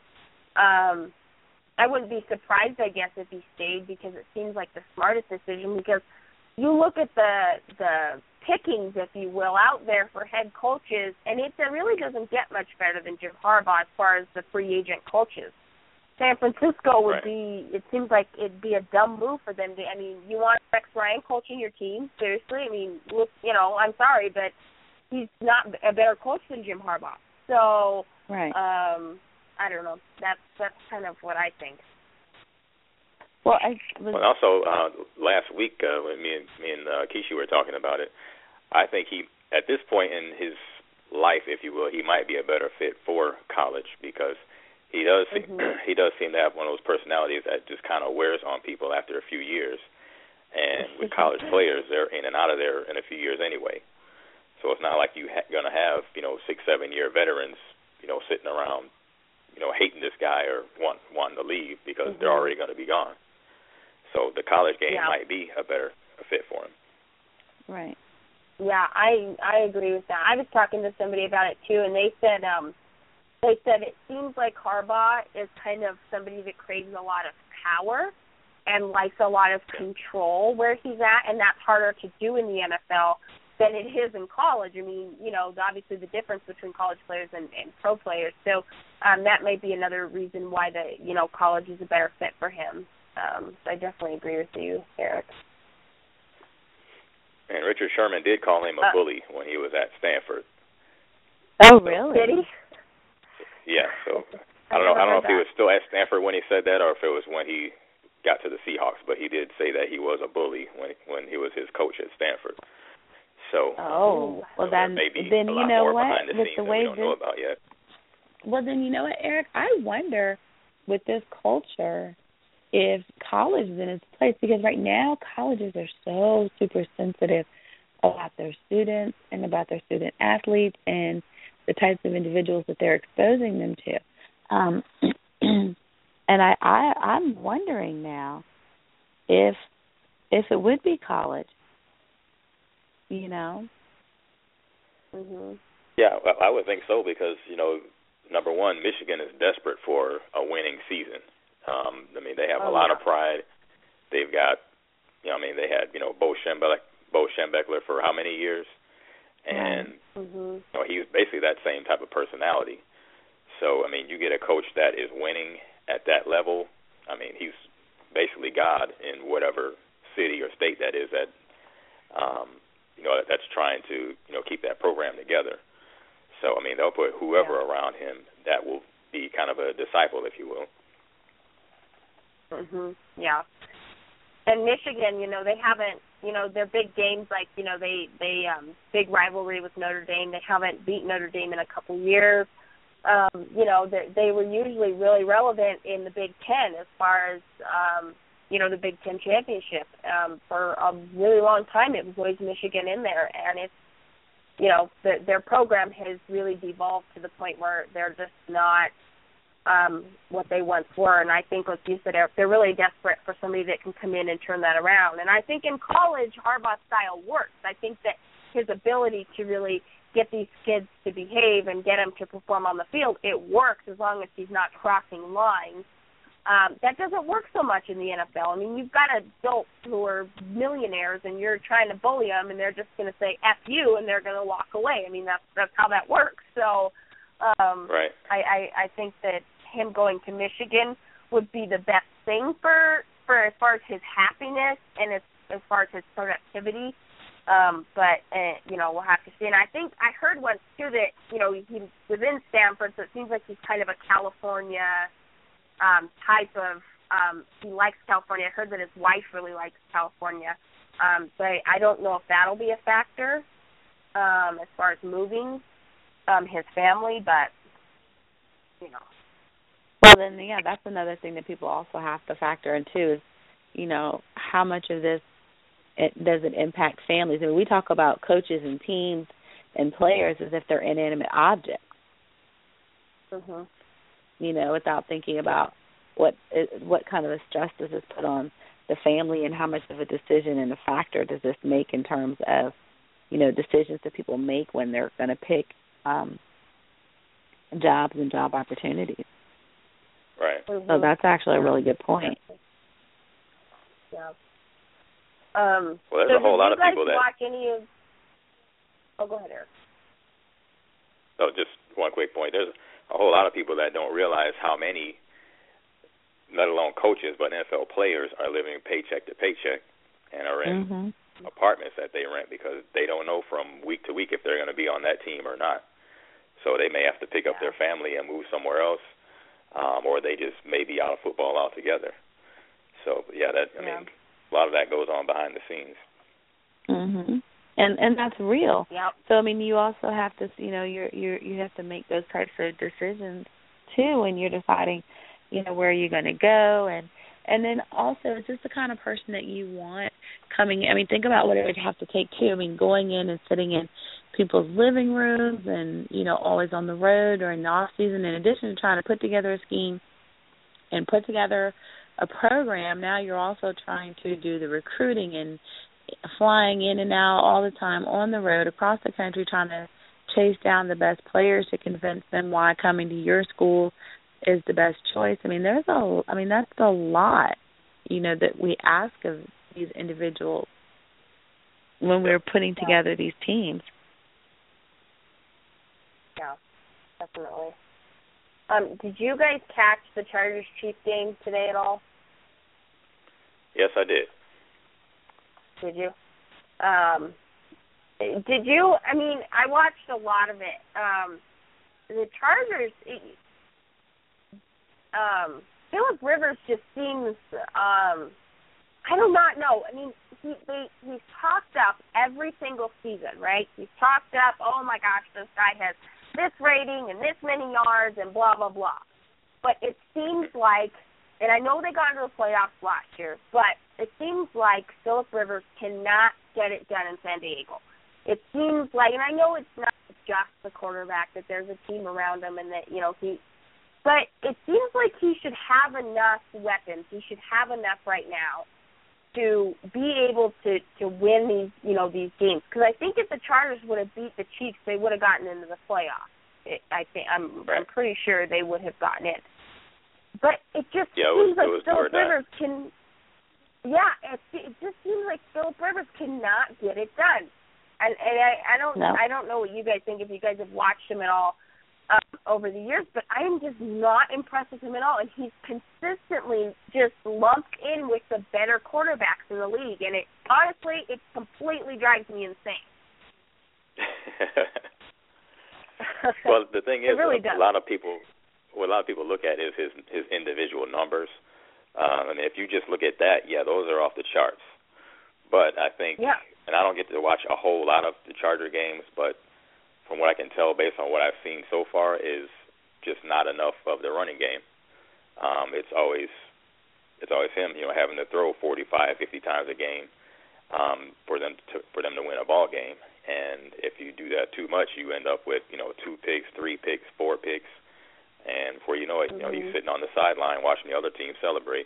I wouldn't be surprised, I guess, if he stayed because it seems like the smartest decision because you look at the pickings, if you will, out there for head coaches, and it really doesn't get much better than Jim Harbaugh as far as the free agent coaches. San Francisco would be, it seems like it'd be a dumb move for them to, you want Rex Ryan coaching your team? Seriously? Look, I'm sorry, but he's not a better coach than Jim Harbaugh. So, right. I don't know. That's kind of what I think. Well, also, last week, when me and Keisha were talking about it, I think he, at this point in his life, if you will, he might be a better fit for college because he does seem to have one of those personalities that just kind of wears on people after a few years. And with college players, they're in and out of there in a few years anyway. So it's not like you're going to have, 6-7 year veterans, sitting around, hating this guy or wanting to leave because they're already going to be gone. So the college game might be a better fit for him. Right. Yeah, I agree with that. I was talking to somebody about it too, and they said it seems like Harbaugh is kind of somebody that craves a lot of power and likes a lot of control where he's at, and that's harder to do in the NFL than it is in college. I mean, you know, obviously the difference between college players and pro players. So that may be another reason why college is a better fit for him. So I definitely agree with you, Eric. And Richard Sherman did call him a bully when he was at Stanford. Oh, really? Did he? Yeah. So I don't know if he was still at Stanford when he said that, or if it was when he got to the Seahawks. But he did say that he was a bully when he was his coach at Stanford. So. Oh, well then you know what? With the way we don't know about yet. Well, then you know what, Eric? I wonder with this culture if college is in its place, because right now colleges are so super sensitive about their students and about their student athletes and the types of individuals that they're exposing them to. And I'm wondering now if it would be college, you know. Mhm. Yeah, I would think so because, you know, number one, Michigan is desperate for a winning season. I mean, they have a lot of pride. They've got, you know, I mean, they had, you know, Bo Schembechler for how many years? And, you know, he was basically that same type of personality. So, I mean, you get a coach that is winning at that level. I mean, he's basically God in whatever city or state that is that, you know, that's trying to, you know, keep that program together. So, I mean, they'll put whoever around him that will be kind of a disciple, if you will. Mhm. Yeah. And Michigan, you know, they haven't, you know, their big games, like, you know, they big rivalry with Notre Dame. They haven't beat Notre Dame in a couple years. You know, they were usually really relevant in the Big Ten as far as, you know, the Big Ten championship. For a really long time, it was always Michigan in there, and it's, you know, their program has really devolved to the point where they're just not what they once were. And I think, like you said, Eric, they're really desperate for somebody that can come in and turn that around. And I think in college, Harbaugh's style works. I think that his ability to really get these kids to behave and get them to perform on the field, it works as long as he's not crossing lines. That doesn't work so much in the NFL. I mean, you've got adults who are millionaires, and you're trying to bully them, and they're just going to say F you, and they're going to walk away. I mean, that's how that works. So right. I think that him going to Michigan would be the best thing for as far as his happiness and as far as his productivity. But you know, we'll have to see. And I think I heard once too that, you know, he was in Stanford, so it seems like he's kind of a California type of. He likes California. I heard that his wife really likes California. So I don't know if that'll be a factor as far as moving his family, but you know. Well, then, yeah, that's another thing that people also have to factor in, too, is, you know, how much of this does it impact families? I mean, we talk about coaches and teams and players as if they're inanimate objects, you know, without thinking about what kind of a stress does this put on the family and how much of a decision and a factor does this make in terms of, you know, decisions that people make when they're going to pick jobs and job opportunities. Right. So that's actually a really good point. Yeah. Well, there's a whole lot of people that. Watch any of... Oh, go ahead, Eric. So just one quick point. There's a whole lot of people that don't realize how many, let alone coaches, but NFL players are living paycheck to paycheck and are in apartments that they rent because they don't know from week to week if they're going to be on that team or not. So they may have to pick up their family and move somewhere else. Or they just may be out of football altogether. So, yeah, I mean, a lot of that goes on behind the scenes. And that's real. Yep. So, I mean, you also have to, you know, you have to make those types of decisions, too, when you're deciding, you know, where you're going to go. And then also just the kind of person that you want coming in. I mean, think about what it would have to take, too. I mean, going in and sitting in people's living rooms and, you know, always on the road or in the off season, in addition to trying to put together a scheme and put together a program, now you're also trying to do the recruiting flying in and out all the time on the road across the country trying to chase down the best players to convince them why coming to your school is the best choice. I mean, that's a lot, that we ask of these individuals when we're putting together these teams. Yeah, definitely. Did you guys catch the Chargers-Chiefs game today at all? Yes, I did. Did you? Did you? I mean, I watched a lot of it. The Chargers, Phillip Rivers just seems, I do not know. I mean, he's talked up every single season, right? He's talked up, oh my gosh, this guy has this rating and this many yards and blah, blah, blah. But it seems like, and I know they got into the playoffs last year, but it seems like Phillip Rivers cannot get it done in San Diego. It seems like, and I know it's not just the quarterback, that there's a team around him and that, but it seems like he should have enough weapons. He should have enough right now to be able to win these games. Because I think if the Chargers would have beat the Chiefs, they would have gotten into the playoffs. I'm pretty sure they would have gotten in. But it just seems like Phillip Rivers can. Yeah, it just seems like Phillip Rivers cannot get it done. And I don't know what you guys think, if you guys have watched him at all over the years, but I am just not impressed with him at all. And he's consistently just lumped in with the better quarterbacks in the league, and it completely drives me insane. Well, the thing is, really a lot of people look at is his individual numbers. And if you just look at that, those are off the charts. But I think, and I don't get to watch a whole lot of the Charger games, but from what I can tell based on what I've seen so far is just not enough of the running game. It's always him, having to throw 45, 50 times a game for them to win a ball game. And if you do that too much, you end up with 2 picks, 3 picks, 4 picks, and before you know it, he's sitting on the sideline watching the other team celebrate.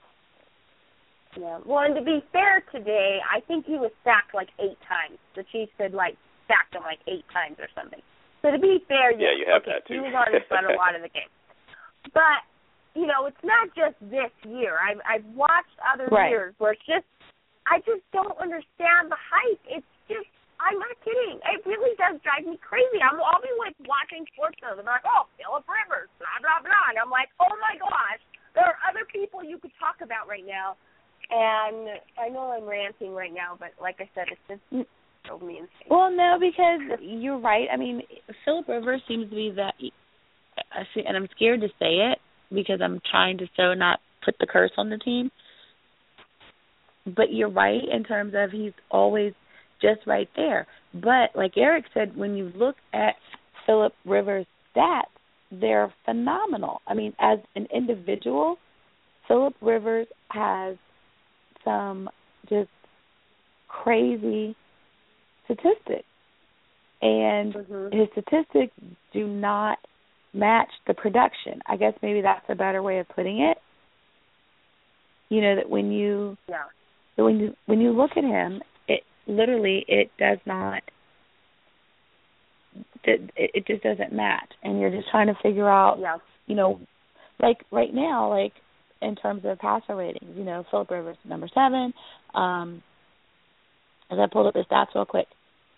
Yeah. Well, and to be fair today, I think he was sacked like 8 times. The Chiefs had sacked him like 8 times or something. So to be fair, you have that too. He was on his butt a lot of the game. But it's not just this year. I've watched other years where it's just I just don't understand the hype. It's just, I'm not kidding. It really does drive me crazy. I'll be watching sports shows and I'm like, oh, Phillip Rivers, blah blah blah, and I'm like, oh my gosh, there are other people you could talk about right now. And I know I'm ranting right now, but like I said, it's just so me insane. Well, no, because you're right. I mean, Phillip Rivers seems to be that, and I'm scared to say it because I'm trying to not put the curse on the team. But you're right in terms of he's always just right there. But like Eric said, when you look at Phillip Rivers' stats, they're phenomenal. I mean, as an individual, Phillip Rivers has some just crazy statistics. And his statistics do not match the production. I guess maybe that's a better way of putting it. That when you when you look at him, it does not. It just doesn't match, and you're just trying to figure out. Like right now, like in terms of passer ratings, Phillip Rivers number 7. As I pulled up the stats real quick,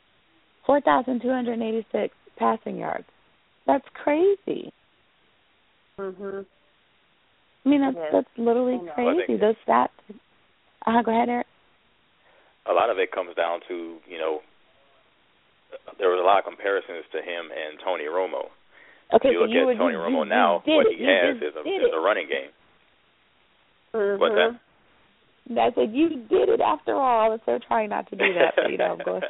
4,286 passing yards. That's crazy. Mhm. I mean, that's literally crazy. Those stats. Go ahead, Eric. A lot of it comes down to, there was a lot of comparisons to him and Tony Romo. Okay, if you look at Tony Romo now, what he has is a running game. What's that? I said, you did it after all. I was so trying not to do that, but I'm going.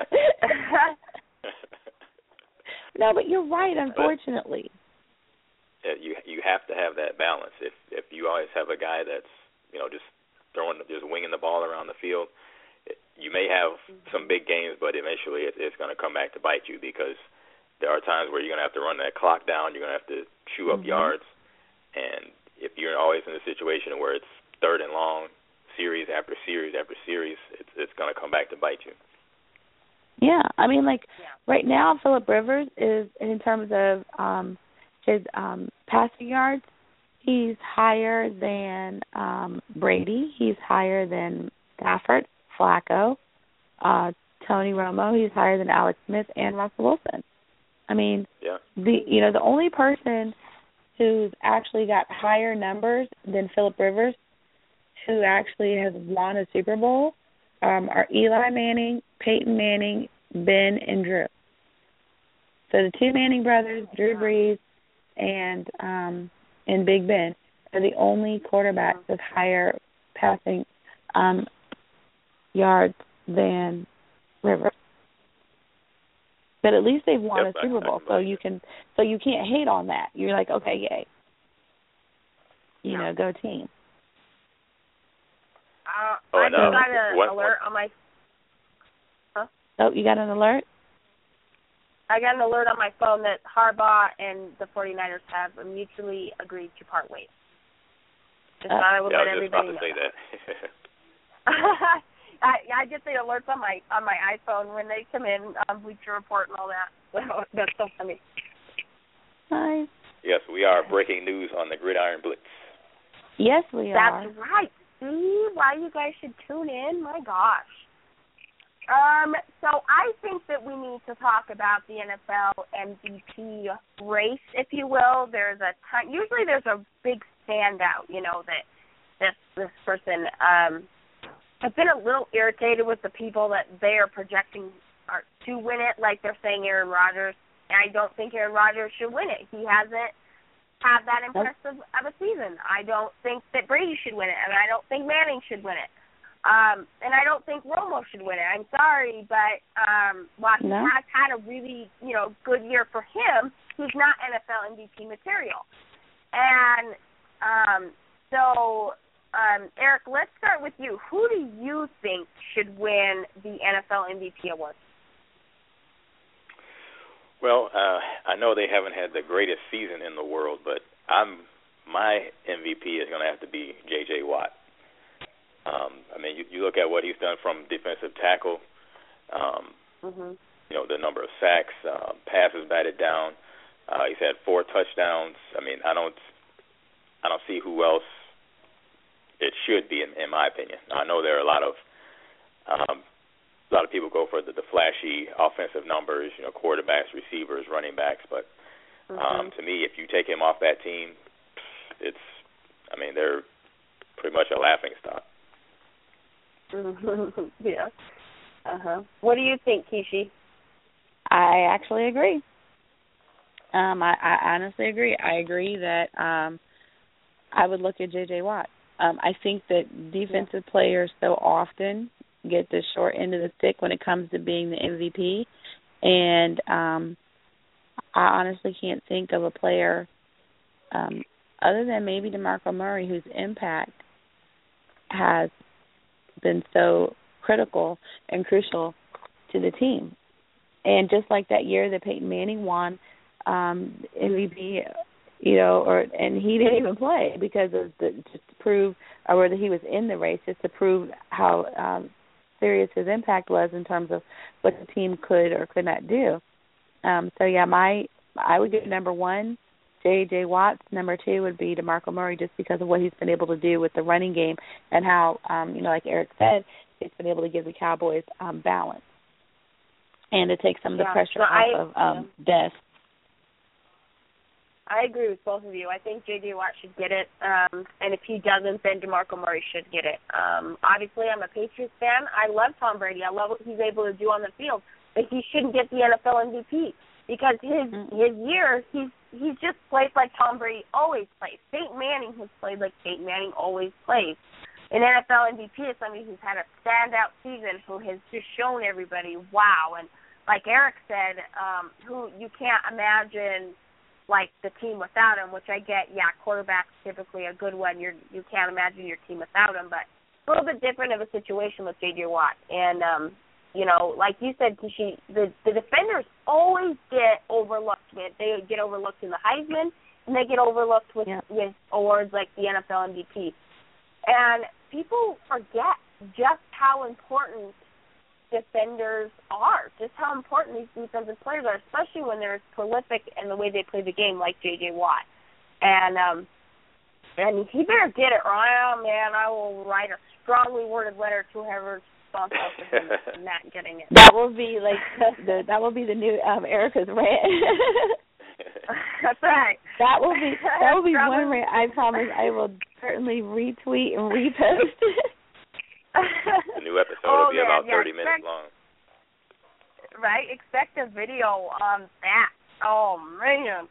No, but you're right, unfortunately. You have to have that balance. If you always have a guy that's, just winging the ball around the field, you may have some big games, but eventually it's going to come back to bite you because there are times where you're going to have to run that clock down. You're going to have to chew up yards. And if you're always in a situation where it's 3rd and long, series after series after series, it's going to come back to bite you. Yeah, I mean, like right now, Phillip Rivers is, in terms of his passing yards, he's higher than Brady. He's higher than Stafford, Flacco, Tony Romo. He's higher than Alex Smith and Russell Wilson. I mean, the only person who's actually got higher numbers than Phillip Rivers, who actually has won a Super Bowl, are Eli Manning, Peyton Manning, Ben, and Drew. So the two Manning brothers, Drew Brees and Big Ben, are the only quarterbacks with higher passing yards than Rivers. But at least they've won a Super Bowl, so you can't hate on that. You're like, okay, yay. You know, go team. I just got an alert on my... Huh? Oh, you got an alert? I got an alert on my phone that Harbaugh and the 49ers have mutually agreed to part ways. Just thought I would let everybody know. I was just about to say that. I get the alerts on my iPhone when they come in, Bleacher Report and all that. That's so funny. Nice. Yes, we are breaking news on the Gridiron Blitz. Yes, we are. That's right. See why you guys should tune in? My gosh. So I think that we need to talk about the NFL MVP race, if you will. There's a ton. Usually there's a big standout, you know, that this person. I've been a little irritated with the people that they are projecting to win it, like they're saying Aaron Rodgers. I don't think Aaron Rodgers should win it. He hasn't had that impressive of a season. I don't think that Brady should win it, and I don't think Manning should win it. And I don't think Romo should win it. I'm sorry, but while he has had a really, good year for him, he's not NFL MVP material. And Eric, let's start with you. Who do you think should win the NFL MVP award? Well, I know they haven't had the greatest season in the world, but my MVP is going to have to be J.J. Watt. I mean, you look at what he's done from defensive tackle, the number of sacks, passes batted down. He's had 4 touchdowns. I mean, I don't see who else it should be, in my opinion. I know there are a lot of people go for the flashy offensive numbers, quarterbacks, receivers, running backs, but to me, if you take him off that team, they're pretty much a laughing stock. Yeah. What do you think, Kishi? I actually agree. I honestly agree. I agree that I would look at J.J. Watt. I think that defensive players so often get the short end of the stick when it comes to being the MVP, and I honestly can't think of a player other than maybe DeMarco Murray whose impact has been so critical and crucial to the team. And just like that year that Peyton Manning won MVP, and he didn't even play because of just to prove, or whether he was in the race, just to prove how serious his impact was in terms of what the team could or could not do. I would give number 1 J.J. Watt. Number 2 would be DeMarco Murray, just because of what he's been able to do with the running game and how, like Eric said, he's been able to give the Cowboys balance and to take some of the pressure off of Dez. I agree with both of you. I think J.J. Watt should get it, and if he doesn't, then DeMarco Murray should get it. Obviously, I'm a Patriots fan. I love Tom Brady. I love what he's able to do on the field, but he shouldn't get the NFL MVP because his year, he's just played like Tom Brady always plays. Peyton Manning has played like Peyton Manning always plays. An NFL MVP is somebody who's had a standout season, who has just shown everybody, wow. And like Eric said, who you can't imagine like the team without him, which I get. Yeah, quarterback's typically a good one. You can't imagine your team without him, but it's a little bit different of a situation with J.J. Watt. And, like you said, Kishi, the defenders always get overlooked. They get overlooked in the Heisman, and they get overlooked with awards like the NFL MVP. And people forget just how important defenders are, just how important these defensive players are, especially when they're as prolific in the way they play the game like J.J. Watt. And he better get it right. Oh, man, I will write a strongly worded letter to whoever's responsible for him not getting it. That will be like that will be the new Erica's rant. That's right. That will be one rant. I promise I will certainly retweet and repost. The new episode will be about 30 minutes long. Right? Expect a video on that. Oh, man.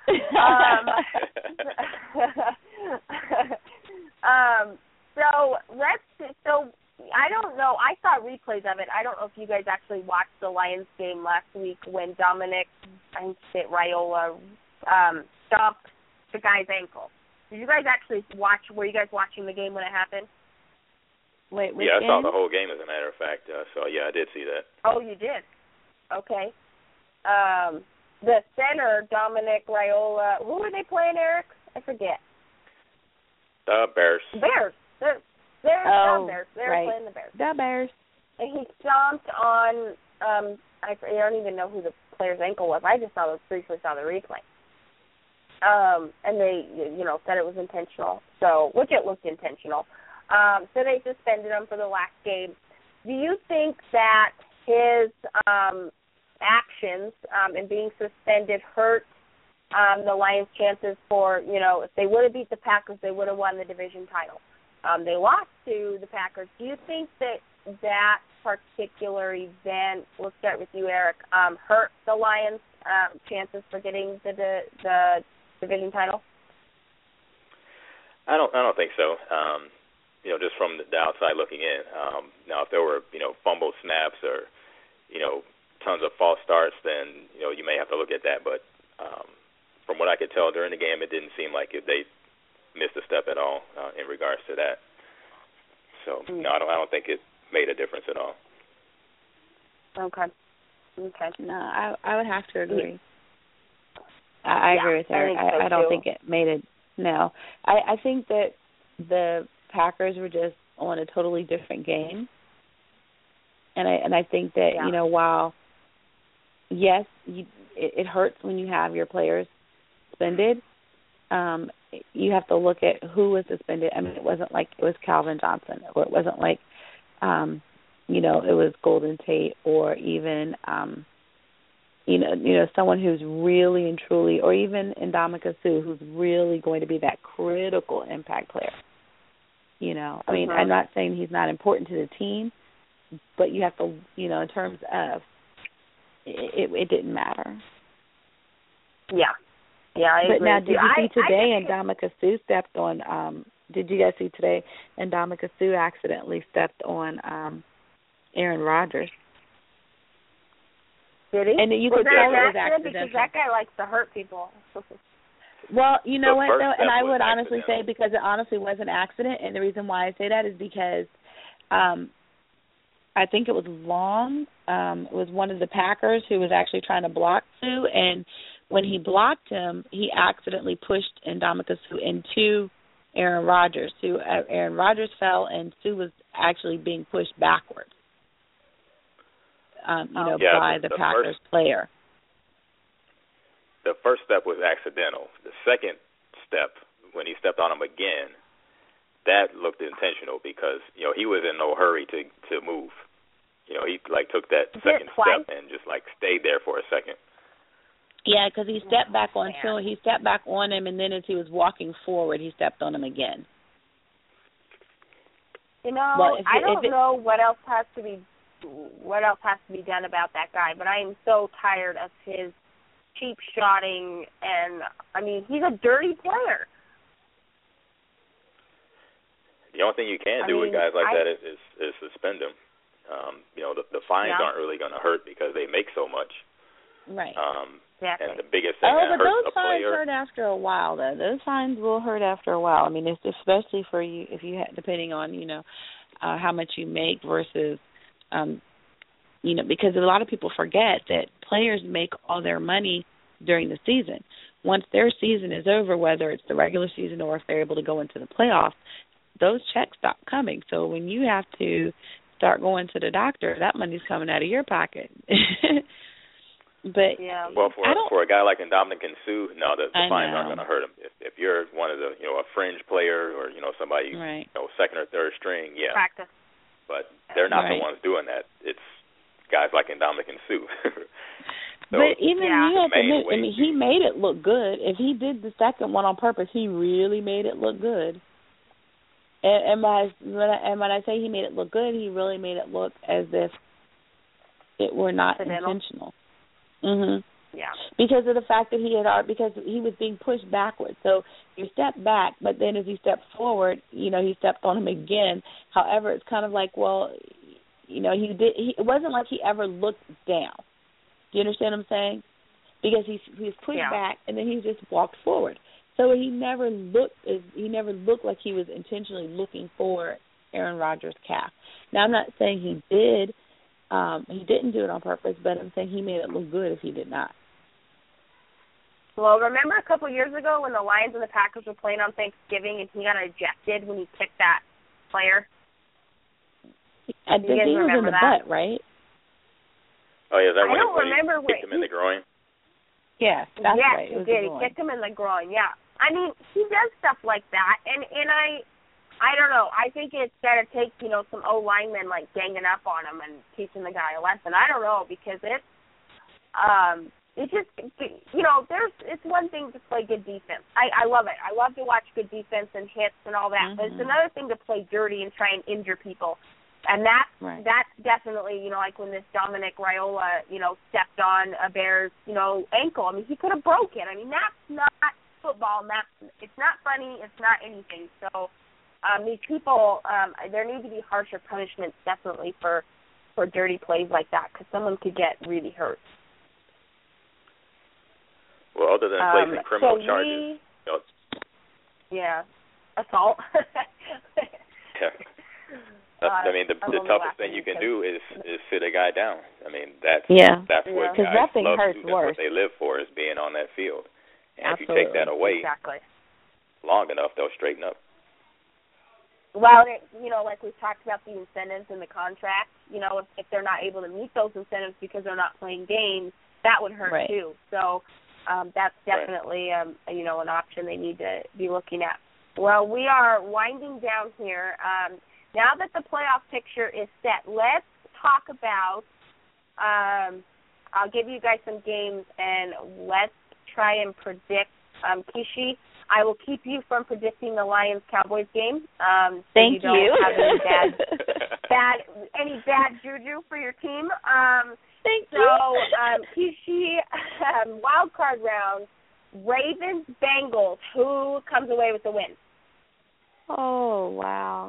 So I don't know. I saw replays of it. I don't know if you guys actually watched the Lions game last week when Dominic Raiola stomped the guy's ankle. Did you guys actually watch? Were you guys watching the game when it happened? Wait, I saw the whole game, as a matter of fact. So, yeah, I did see that. Oh, you did? Okay. The center, Dominic Raiola, who were they playing, Eric? I forget. Bears. Bears. They're Bears. They were playing the Bears. The Bears. And he stomped on, I don't even know who the player's ankle was. I just briefly saw the replay. And they, said it was intentional. Which it looked intentional. So they suspended him for the last game. Do you think that his actions in being suspended hurt the Lions' chances for, if they would have beat the Packers, they would have won the division title. They lost to the Packers. Do you think that particular event, we'll start with you, Eric, hurt the Lions' chances for getting the division title? I don't think so. Just from the outside looking in. Now, if there were, fumble snaps or, tons of false starts, then, you may have to look at that. But from what I could tell during the game, it didn't seem like they missed a step at all in regards to that. So, no, I don't think it made a difference at all. Okay. No, I would have to agree. I agree with her. I don't think it made it. No. I think that the Packers were just on a totally different game. And I think that, while, yes, it hurts when you have your players suspended, you have to look at who was suspended. I mean, it wasn't like it was Calvin Johnson, or it wasn't like, it was Golden Tate, or even, someone who's really and truly, or even Ndamukong Suh, who's really going to be that critical impact player. I mean, I'm not saying he's not important to the team, but you have to, in terms of, it didn't matter. Yeah. Yeah, I agree. But now, did you see today Ndamukong Suh stepped on, did you guys see today Ndamukong Suh accidentally stepped on Aaron Rodgers? Did he? And you could tell it was accidental. Because that guy likes to hurt people. Well, you know what, though, and I would honestly say, because it honestly was an accident, and the reason why I say that is because I think it was Long. It was one of the Packers who was actually trying to block Suh, and when he blocked him, he accidentally pushed Ndamukong Suh into Aaron Rodgers. Aaron Rodgers fell, and Suh was actually being pushed backwards, by the Packers player. The first step was accidental. The second step, when he stepped on him again, that looked intentional because, he was in no hurry to move. He, took that second step and just, stayed there for a second. Yeah, because he stepped back on him, and then as he was walking forward, he stepped on him again. I don't know what else has to be done about that guy, but I am so tired of his cheap shotting, and he's a dirty player. The only thing you can do with guys like that is suspend them. The fines aren't really going to hurt because they make so much. Right. Exactly. And the biggest thing that hurts a player. But those fines hurt after a while, though. Those fines will hurt after a while. I mean, it's especially for you if you depending on how much you make versus because a lot of people forget that players make all their money during the season. Once their season is over, whether it's the regular season or if they're able to go into the playoffs, those checks stop coming. So when you have to start going to the doctor, that money's coming out of your pocket. But yeah. Well, for a guy like Ndamukong Suh, no, the fines aren't going to hurt him. If you're one of the, a fringe player or somebody, right. Second or third string, yeah. Practice. But they're not right. the ones doing that. It's guys like Ndamukong Suh. So but even you have to admit, he made it look good. If he did the second one on purpose, he really made it look good. And when I say he made it look good, he really made it look as if it were not intentional. Mhm. Yeah. Because of the fact that because he was being pushed backwards. So you step back, but then as you step forward, he stepped on him again. However, it's kind of like, well, it wasn't like he ever looked down. Do you understand what I'm saying? Because he was pushed back and then he just walked forward. So he never looked like he was intentionally looking for Aaron Rodgers' calf. Now I'm not saying he did. He didn't do it on purpose, but I'm saying he made it look good if he did not. Well, remember a couple years ago when the Lions and the Packers were playing on Thanksgiving and he got ejected when he kicked that player? I think he was in the butt, right? Oh, yeah, that I don't remember he kicked him in the groin? Yeah, that's right. Yes, he did. He kicked him in the groin, yeah. I mean, he does stuff like that, and I don't know. I think it's got to take, some O-linemen, like, ganging up on him and teaching the guy a lesson. I don't know, because it's just, it's one thing to play good defense. I love it. I love to watch good defense and hits and all that, but it's another thing to play dirty and try and injure people. And that's definitely, like when this Dominic Raiola, stepped on a Bear's, ankle. I mean, he could have broke it. I mean, that's not football. And it's not funny. It's not anything. So these people, there need to be harsher punishments definitely for dirty plays like that because someone could get really hurt. Well, other than placing criminal charges. Assault. Yeah. I mean, the toughest thing you can do is sit a guy down. I mean, that's what guys love to do. That's what they live for, is being on that field. And if you take that away long enough, they'll straighten up. Well, like we've talked about the incentives in the contract, if they're not able to meet those incentives because they're not playing games, that would hurt too. So that's definitely, an option they need to be looking at. Well, we are winding down here. Now that the playoff picture is set, let's talk about, I'll give you guys some games, and let's try and predict. Kishi, I will keep you from predicting the Lions-Cowboys game. Thank you. You don't have any bad juju for your team. Thank you. So, Kishi, wild card round, Ravens-Bengals. Who comes away with the win? Oh, wow.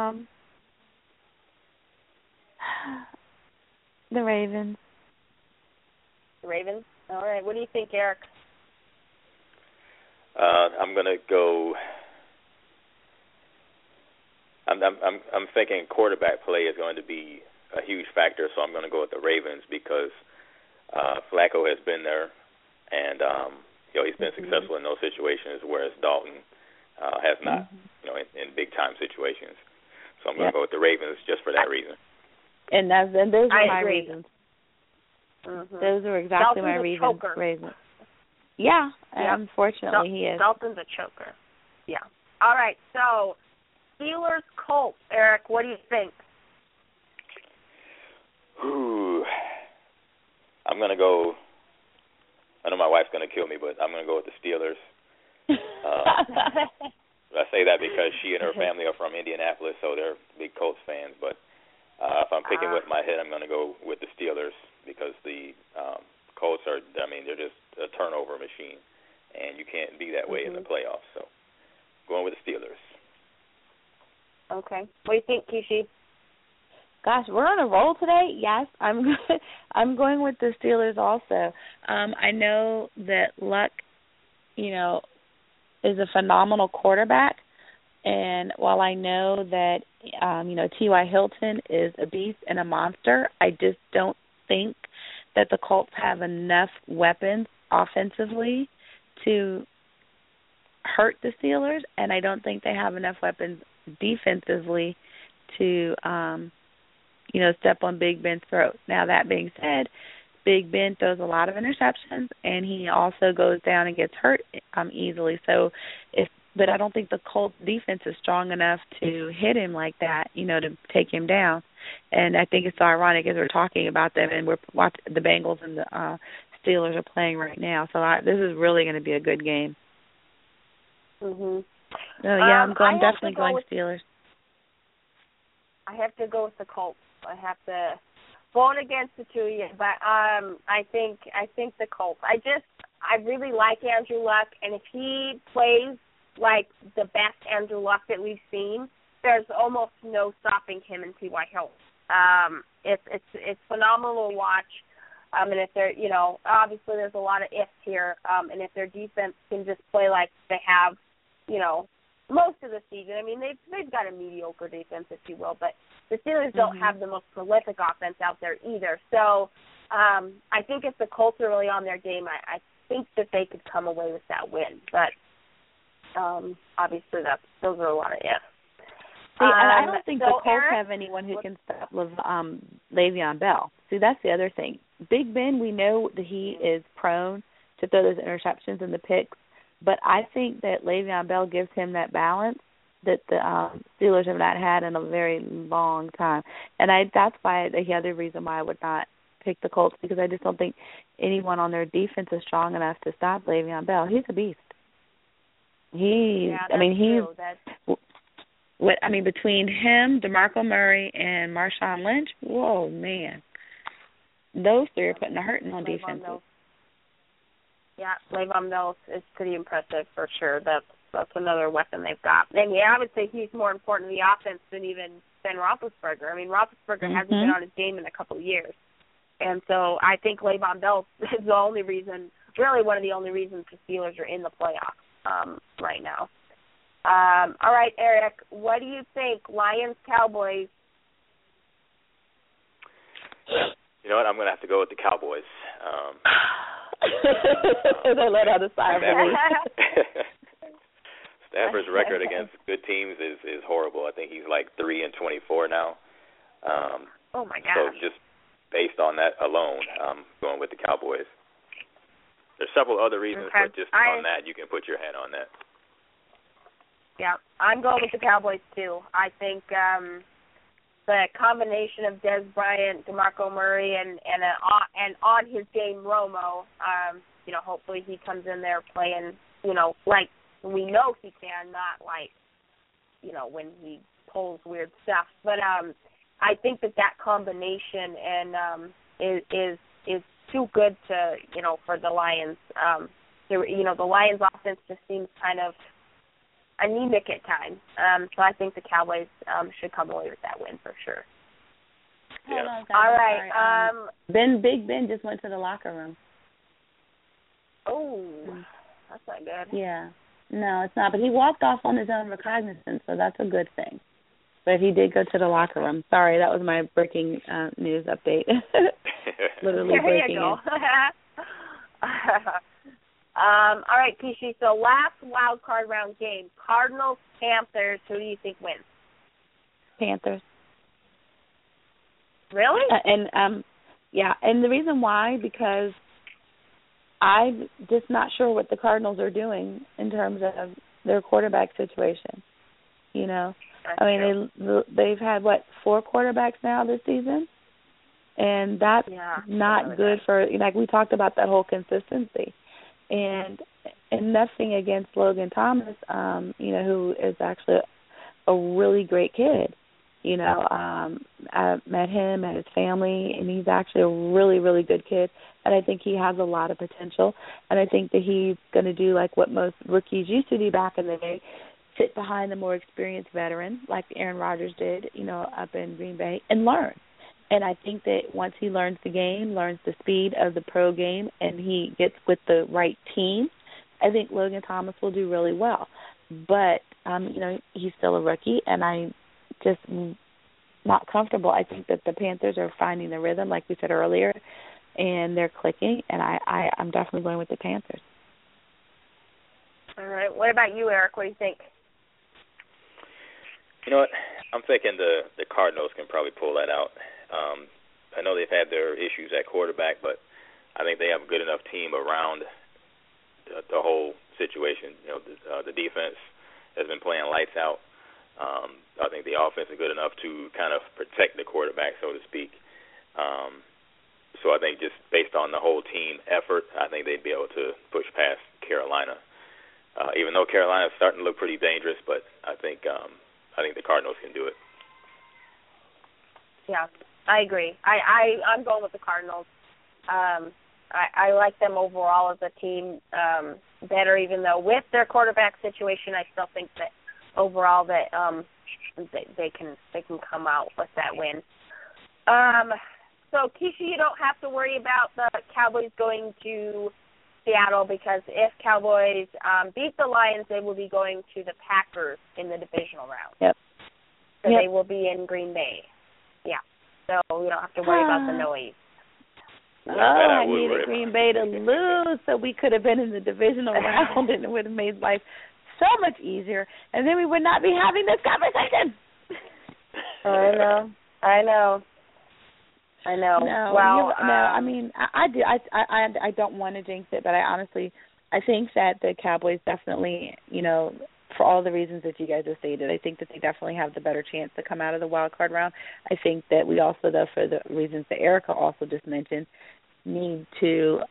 The Ravens. The Ravens? All right. What do you think, Eric? I'm going to go. I'm thinking quarterback play is going to be a huge factor, so I'm going to go with the Ravens because Flacco has been there, and he's been successful in those situations, whereas Dalton has not, in big time situations. So I'm going to go with the Ravens just for that reason. And those are my reasons. Mm-hmm. Those are exactly my reasons. Ravens. Yeah, unfortunately he is. Dalton's a choker. Yeah. All right, so Steelers Colts. Eric, what do you think? I'm going to go. I know my wife's going to kill me, but I'm going to go with the Steelers. I say that because she and her family are from Indianapolis, so they're big Colts fans. But if I'm picking with my head, I'm going to go with the Steelers because the Colts are, they're just a turnover machine, and you can't be that way in the playoffs. So going with the Steelers. Okay. What do you think, Kishi? Gosh, we're on a roll today. Yes, I'm going with the Steelers also. I know that Luck, is a phenomenal quarterback, and while I know that T.Y. Hilton is a beast and a monster, I just don't think that the Colts have enough weapons offensively to hurt the Steelers, and I don't think they have enough weapons defensively to, step on Big Ben's throat. Now, that being said, Big Ben throws a lot of interceptions, and he also goes down and gets hurt easily. But I don't think the Colts defense is strong enough to hit him like that, to take him down. And I think it's so ironic as we're talking about them, and we're watching the Bengals and the Steelers are playing right now. So this is really going to be a good game. Mhm. I'm definitely going Steelers. I have to go with the Colts. I have to vote against the two of you, but I think the Colts. I really like Andrew Luck, and if he plays like the best Andrew Luck that we've seen, there's almost no stopping him and T.Y. Hilton. It's phenomenal to watch. And if they're, obviously there's a lot of ifs here, and if their defense can just play like they have, most of the season. I mean, they've got a mediocre defense, if you will, but the Steelers don't have the most prolific offense out there either. So I think if the Colts are really on their game, I think that they could come away with that win. But obviously those are a lot of ifs. See, I don't think the Colts have anyone who can stop Le'Veon Bell. See, that's the other thing. Big Ben, we know that he is prone to throw those interceptions and the picks, but I think that Le'Veon Bell gives him that balance that the Steelers have not had in a very long time. And that's why the other reason why I would not pick the Colts, because I just don't think anyone on their defense is strong enough to stop Le'Veon Bell. He's a beast. Between him, DeMarco Murray, and Marshawn Lynch, whoa, man. Those three are putting a hurting on defense. Yeah, Le'Veon Bell is pretty impressive for sure. That's another weapon they've got. And, I would say he's more important to the offense than even Ben Roethlisberger. I mean, Roethlisberger hasn't been on his game in a couple of years. And so I think Le'Veon Bell is the only reason, really one of the only reasons the Steelers are in the playoffs right now. All right, Eric, what do you think? Lions-Cowboys? You know what? I'm going to have to go with the Cowboys. They let out a sigh of relief. Stafford's record against good teams is horrible. I think he's like 3-24 now. Oh my gosh! So just based on that alone, I'm going with the Cowboys. There's several other reasons, but just on that, you can put your head on that. Yeah, I'm going with the Cowboys too. I think the combination of Dez Bryant, DeMarco Murray, and on his game Romo, hopefully he comes in there playing, like we know he can, not like, when he pulls weird stuff. But I think that combination is too good to, for the Lions. The Lions offense just seems kind of anemic at times. So I think the Cowboys should come away with that win for sure. Yeah. All right. Big Ben just went to the locker room. Oh, that's not good. Yeah. No, it's not. But he walked off on his own recognizance, so that's a good thing. But he did go to the locker room. Sorry, that was my breaking news update. Literally breaking news. All right, Kishi, so last wild card round game, Cardinals-Panthers, who do you think wins? Panthers. Really? Yeah, and the reason why, because I'm just not sure what the Cardinals are doing in terms of their quarterback situation. They've had, 4 quarterbacks now this season? And that's not good for, we talked about that whole consistency. And nothing against Logan Thomas, who is actually a really great kid. I met him, met his family, and he's actually a really, really good kid. And I think he has a lot of potential. And I think that he's going to do like what most rookies used to do back in the day, sit behind the more experienced veteran like Aaron Rodgers did, up in Green Bay, and learn. And I think that once he learns the game, learns the speed of the pro game, and he gets with the right team, I think Logan Thomas will do really well. But, he's still a rookie, and I'm just not comfortable. I think that the Panthers are finding the rhythm, like we said earlier, and they're clicking, and I'm definitely going with the Panthers. All right. What about you, Eric? What do you think? You know what? I'm thinking the Cardinals can probably pull that out. I know they've had their issues at quarterback, but I think they have a good enough team around the whole situation. You know, the defense has been playing lights out. I think the offense is good enough to kind of protect the quarterback, so to speak. So I think just based on the whole team effort, I think they'd be able to push past Carolina. Even though Carolina is starting to look pretty dangerous, but I think the Cardinals can do it. Yeah, I agree. I'm going with the Cardinals. I like them overall as a team better, even though with their quarterback situation, I still think that overall that they can come out with that win. So, Keisha, you don't have to worry about the Cowboys going to Seattle because if Cowboys beat the Lions, they will be going to the Packers in the divisional round. Yep. So they will be in Green Bay. Yeah. So we don't have to worry about the noise. I needed Green Bay to lose so we could have been in the divisional round and it would have made life so much easier. And then we would not be having this conversation. I know. No, well, I mean, I don't want to jinx it, but I think that the Cowboys definitely, you know, for all the reasons that you guys have stated, I think that they definitely have the better chance to come out of the wild card round. I think that we also, though, for the reasons that Erica also just mentioned, need to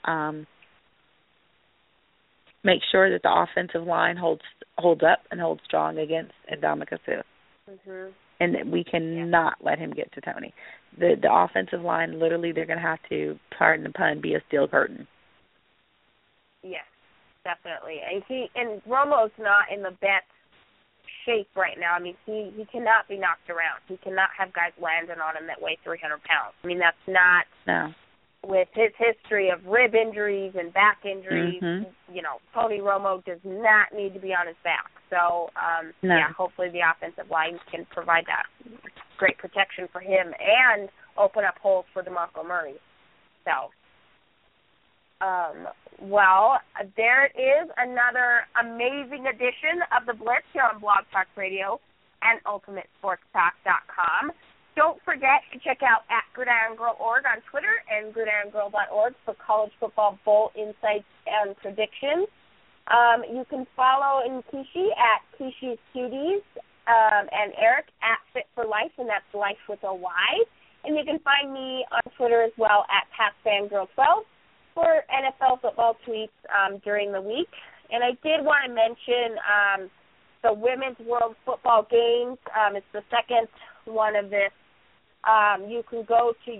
make sure that the offensive line holds up and holds strong against Ndamukong Suh. Mm-hmm. And that we cannot let him get to Tony. The offensive line, literally, they're going to have to, pardon the pun, be a steel curtain. Yes, definitely. And Romo's not in the best shape right now. I mean, he cannot be knocked around. He cannot have guys landing on him that weigh 300 pounds. I mean, that's not with his history of rib injuries and back injuries. Mm-hmm. You know, Tony Romo does not need to be on his back. So, hopefully the offensive line can provide that great protection for him and open up holes for DeMarco Murray. So, there is another amazing edition of the Blitz here on Blog Talk Radio and UltimateSportsTalk.com. Don't forget to check out @GridironGirl.org on Twitter and GridironGirl.org for college football bowl insights and predictions. You can follow Kishi at Kishi's Cuties and Eric at Fit for Life, and that's Life with a Y. And you can find me on Twitter as well at PatsFangirl12 for NFL football tweets during the week. And I did want to mention the Women's World Football Games. It's the second one of this. You can go to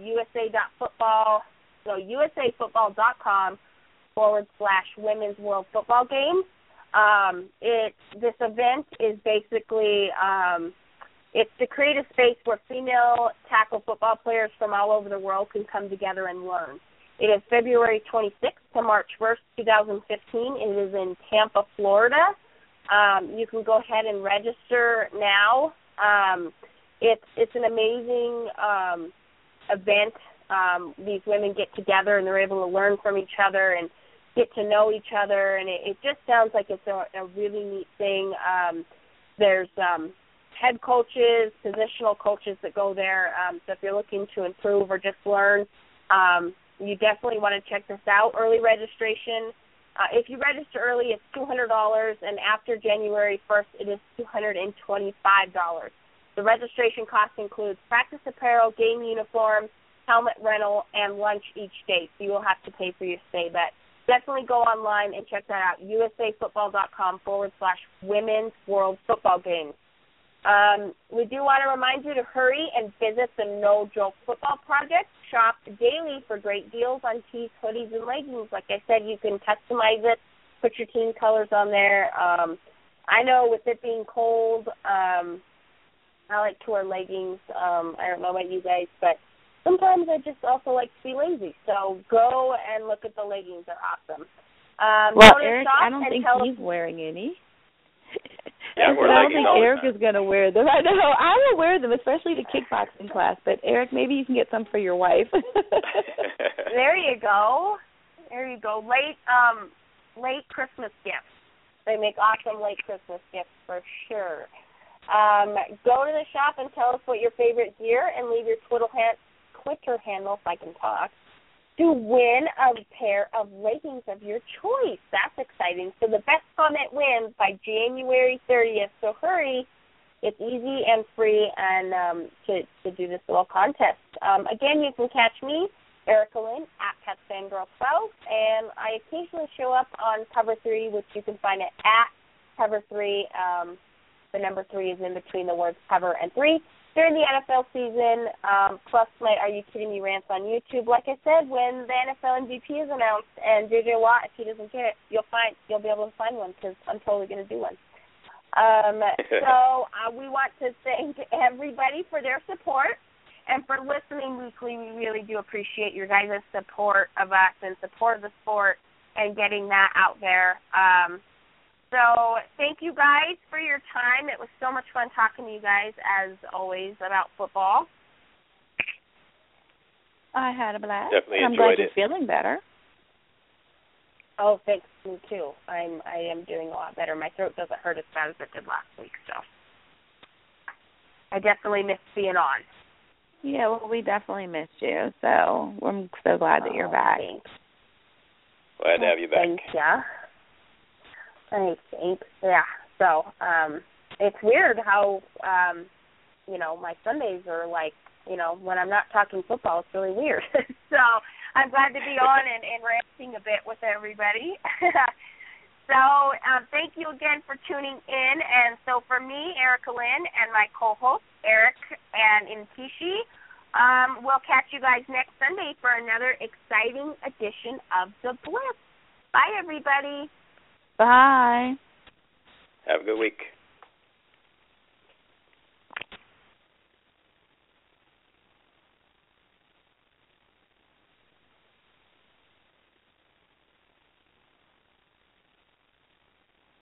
USAfootball.com /Women's World Football Games. This event is basically it's to create a space where female tackle football players from all over the world can come together and learn. It is February 26th to March 1st, 2015. It is in Tampa, Florida. You can go ahead and register now. It's an amazing event. These women get together and they're able to learn from each other and get to know each other, and it just sounds like it's a really neat thing. There's head coaches, positional coaches that go there, so if you're looking to improve or just learn, you definitely want to check this out. Early registration, if you register early, it's $200, and after January 1st, it is $225. The registration cost includes practice apparel, game uniforms, helmet rental, and lunch each day, so you will have to pay for your stay. But definitely go online and check that out, USAfootball.com /Women's World Football Games. We do want to remind you to hurry and visit the No Joke Football Project. Shop daily for great deals on tees, hoodies, and leggings. Like I said, you can customize it, put your team colors on there. I know with it being cold, I like to wear leggings. I don't know about you guys, but sometimes I just also like to be lazy. So go and look at the leggings. They're awesome. Eric, I don't think he's wearing any. Yeah, I don't think Eric is going to wear them. I know. I will wear them, especially to kickboxing class. But, Eric, maybe you can get some for your wife. There you go. Late Christmas gifts. They make awesome late Christmas gifts for sure. Go to the shop and tell us what your favorite gear and leave your Twitter handle, if I can talk, to win a pair of leggings of your choice. That's exciting. So the best comment wins by January 30th. So hurry. It's easy and free and to do this little contest. Again, you can catch me, Erica Lynn, at PetsFangirl12, and I occasionally show up on Cover 3, which you can find at Cover 3. The number 3 is in between the words cover and 3. During the NFL season, plus my Are You Kidding Me rants on YouTube. Like I said, when the NFL MVP is announced and J.J. Watt, if he doesn't get it, you'll be able to find one because I'm totally going to do one. So we want to thank everybody for their support and for listening weekly. We really do appreciate your guys' support of us and support of the sport and getting that out there. So thank you guys for your time. It was so much fun talking to you guys, as always, about football. I had a blast. Definitely I'm enjoyed glad it. you're feeling better. Oh, thanks. Me too. I am doing a lot better. My throat doesn't hurt as bad as it did last week, so I definitely missed being on. Yeah, well, we definitely missed you, so I'm so glad that you're back. Thanks. Glad to have you back. Thanks, yeah. Thanks. Yeah. So, it's weird how, my Sundays are like, when I'm not talking football, it's really weird. So I'm glad to be on and ranting a bit with everybody. So thank you again for tuning in. And so for me, Erica Lynn, and my co-host, Eric and Intishi, we'll catch you guys next Sunday for another exciting edition of The Blitz. Bye, everybody. Bye. Have a good week.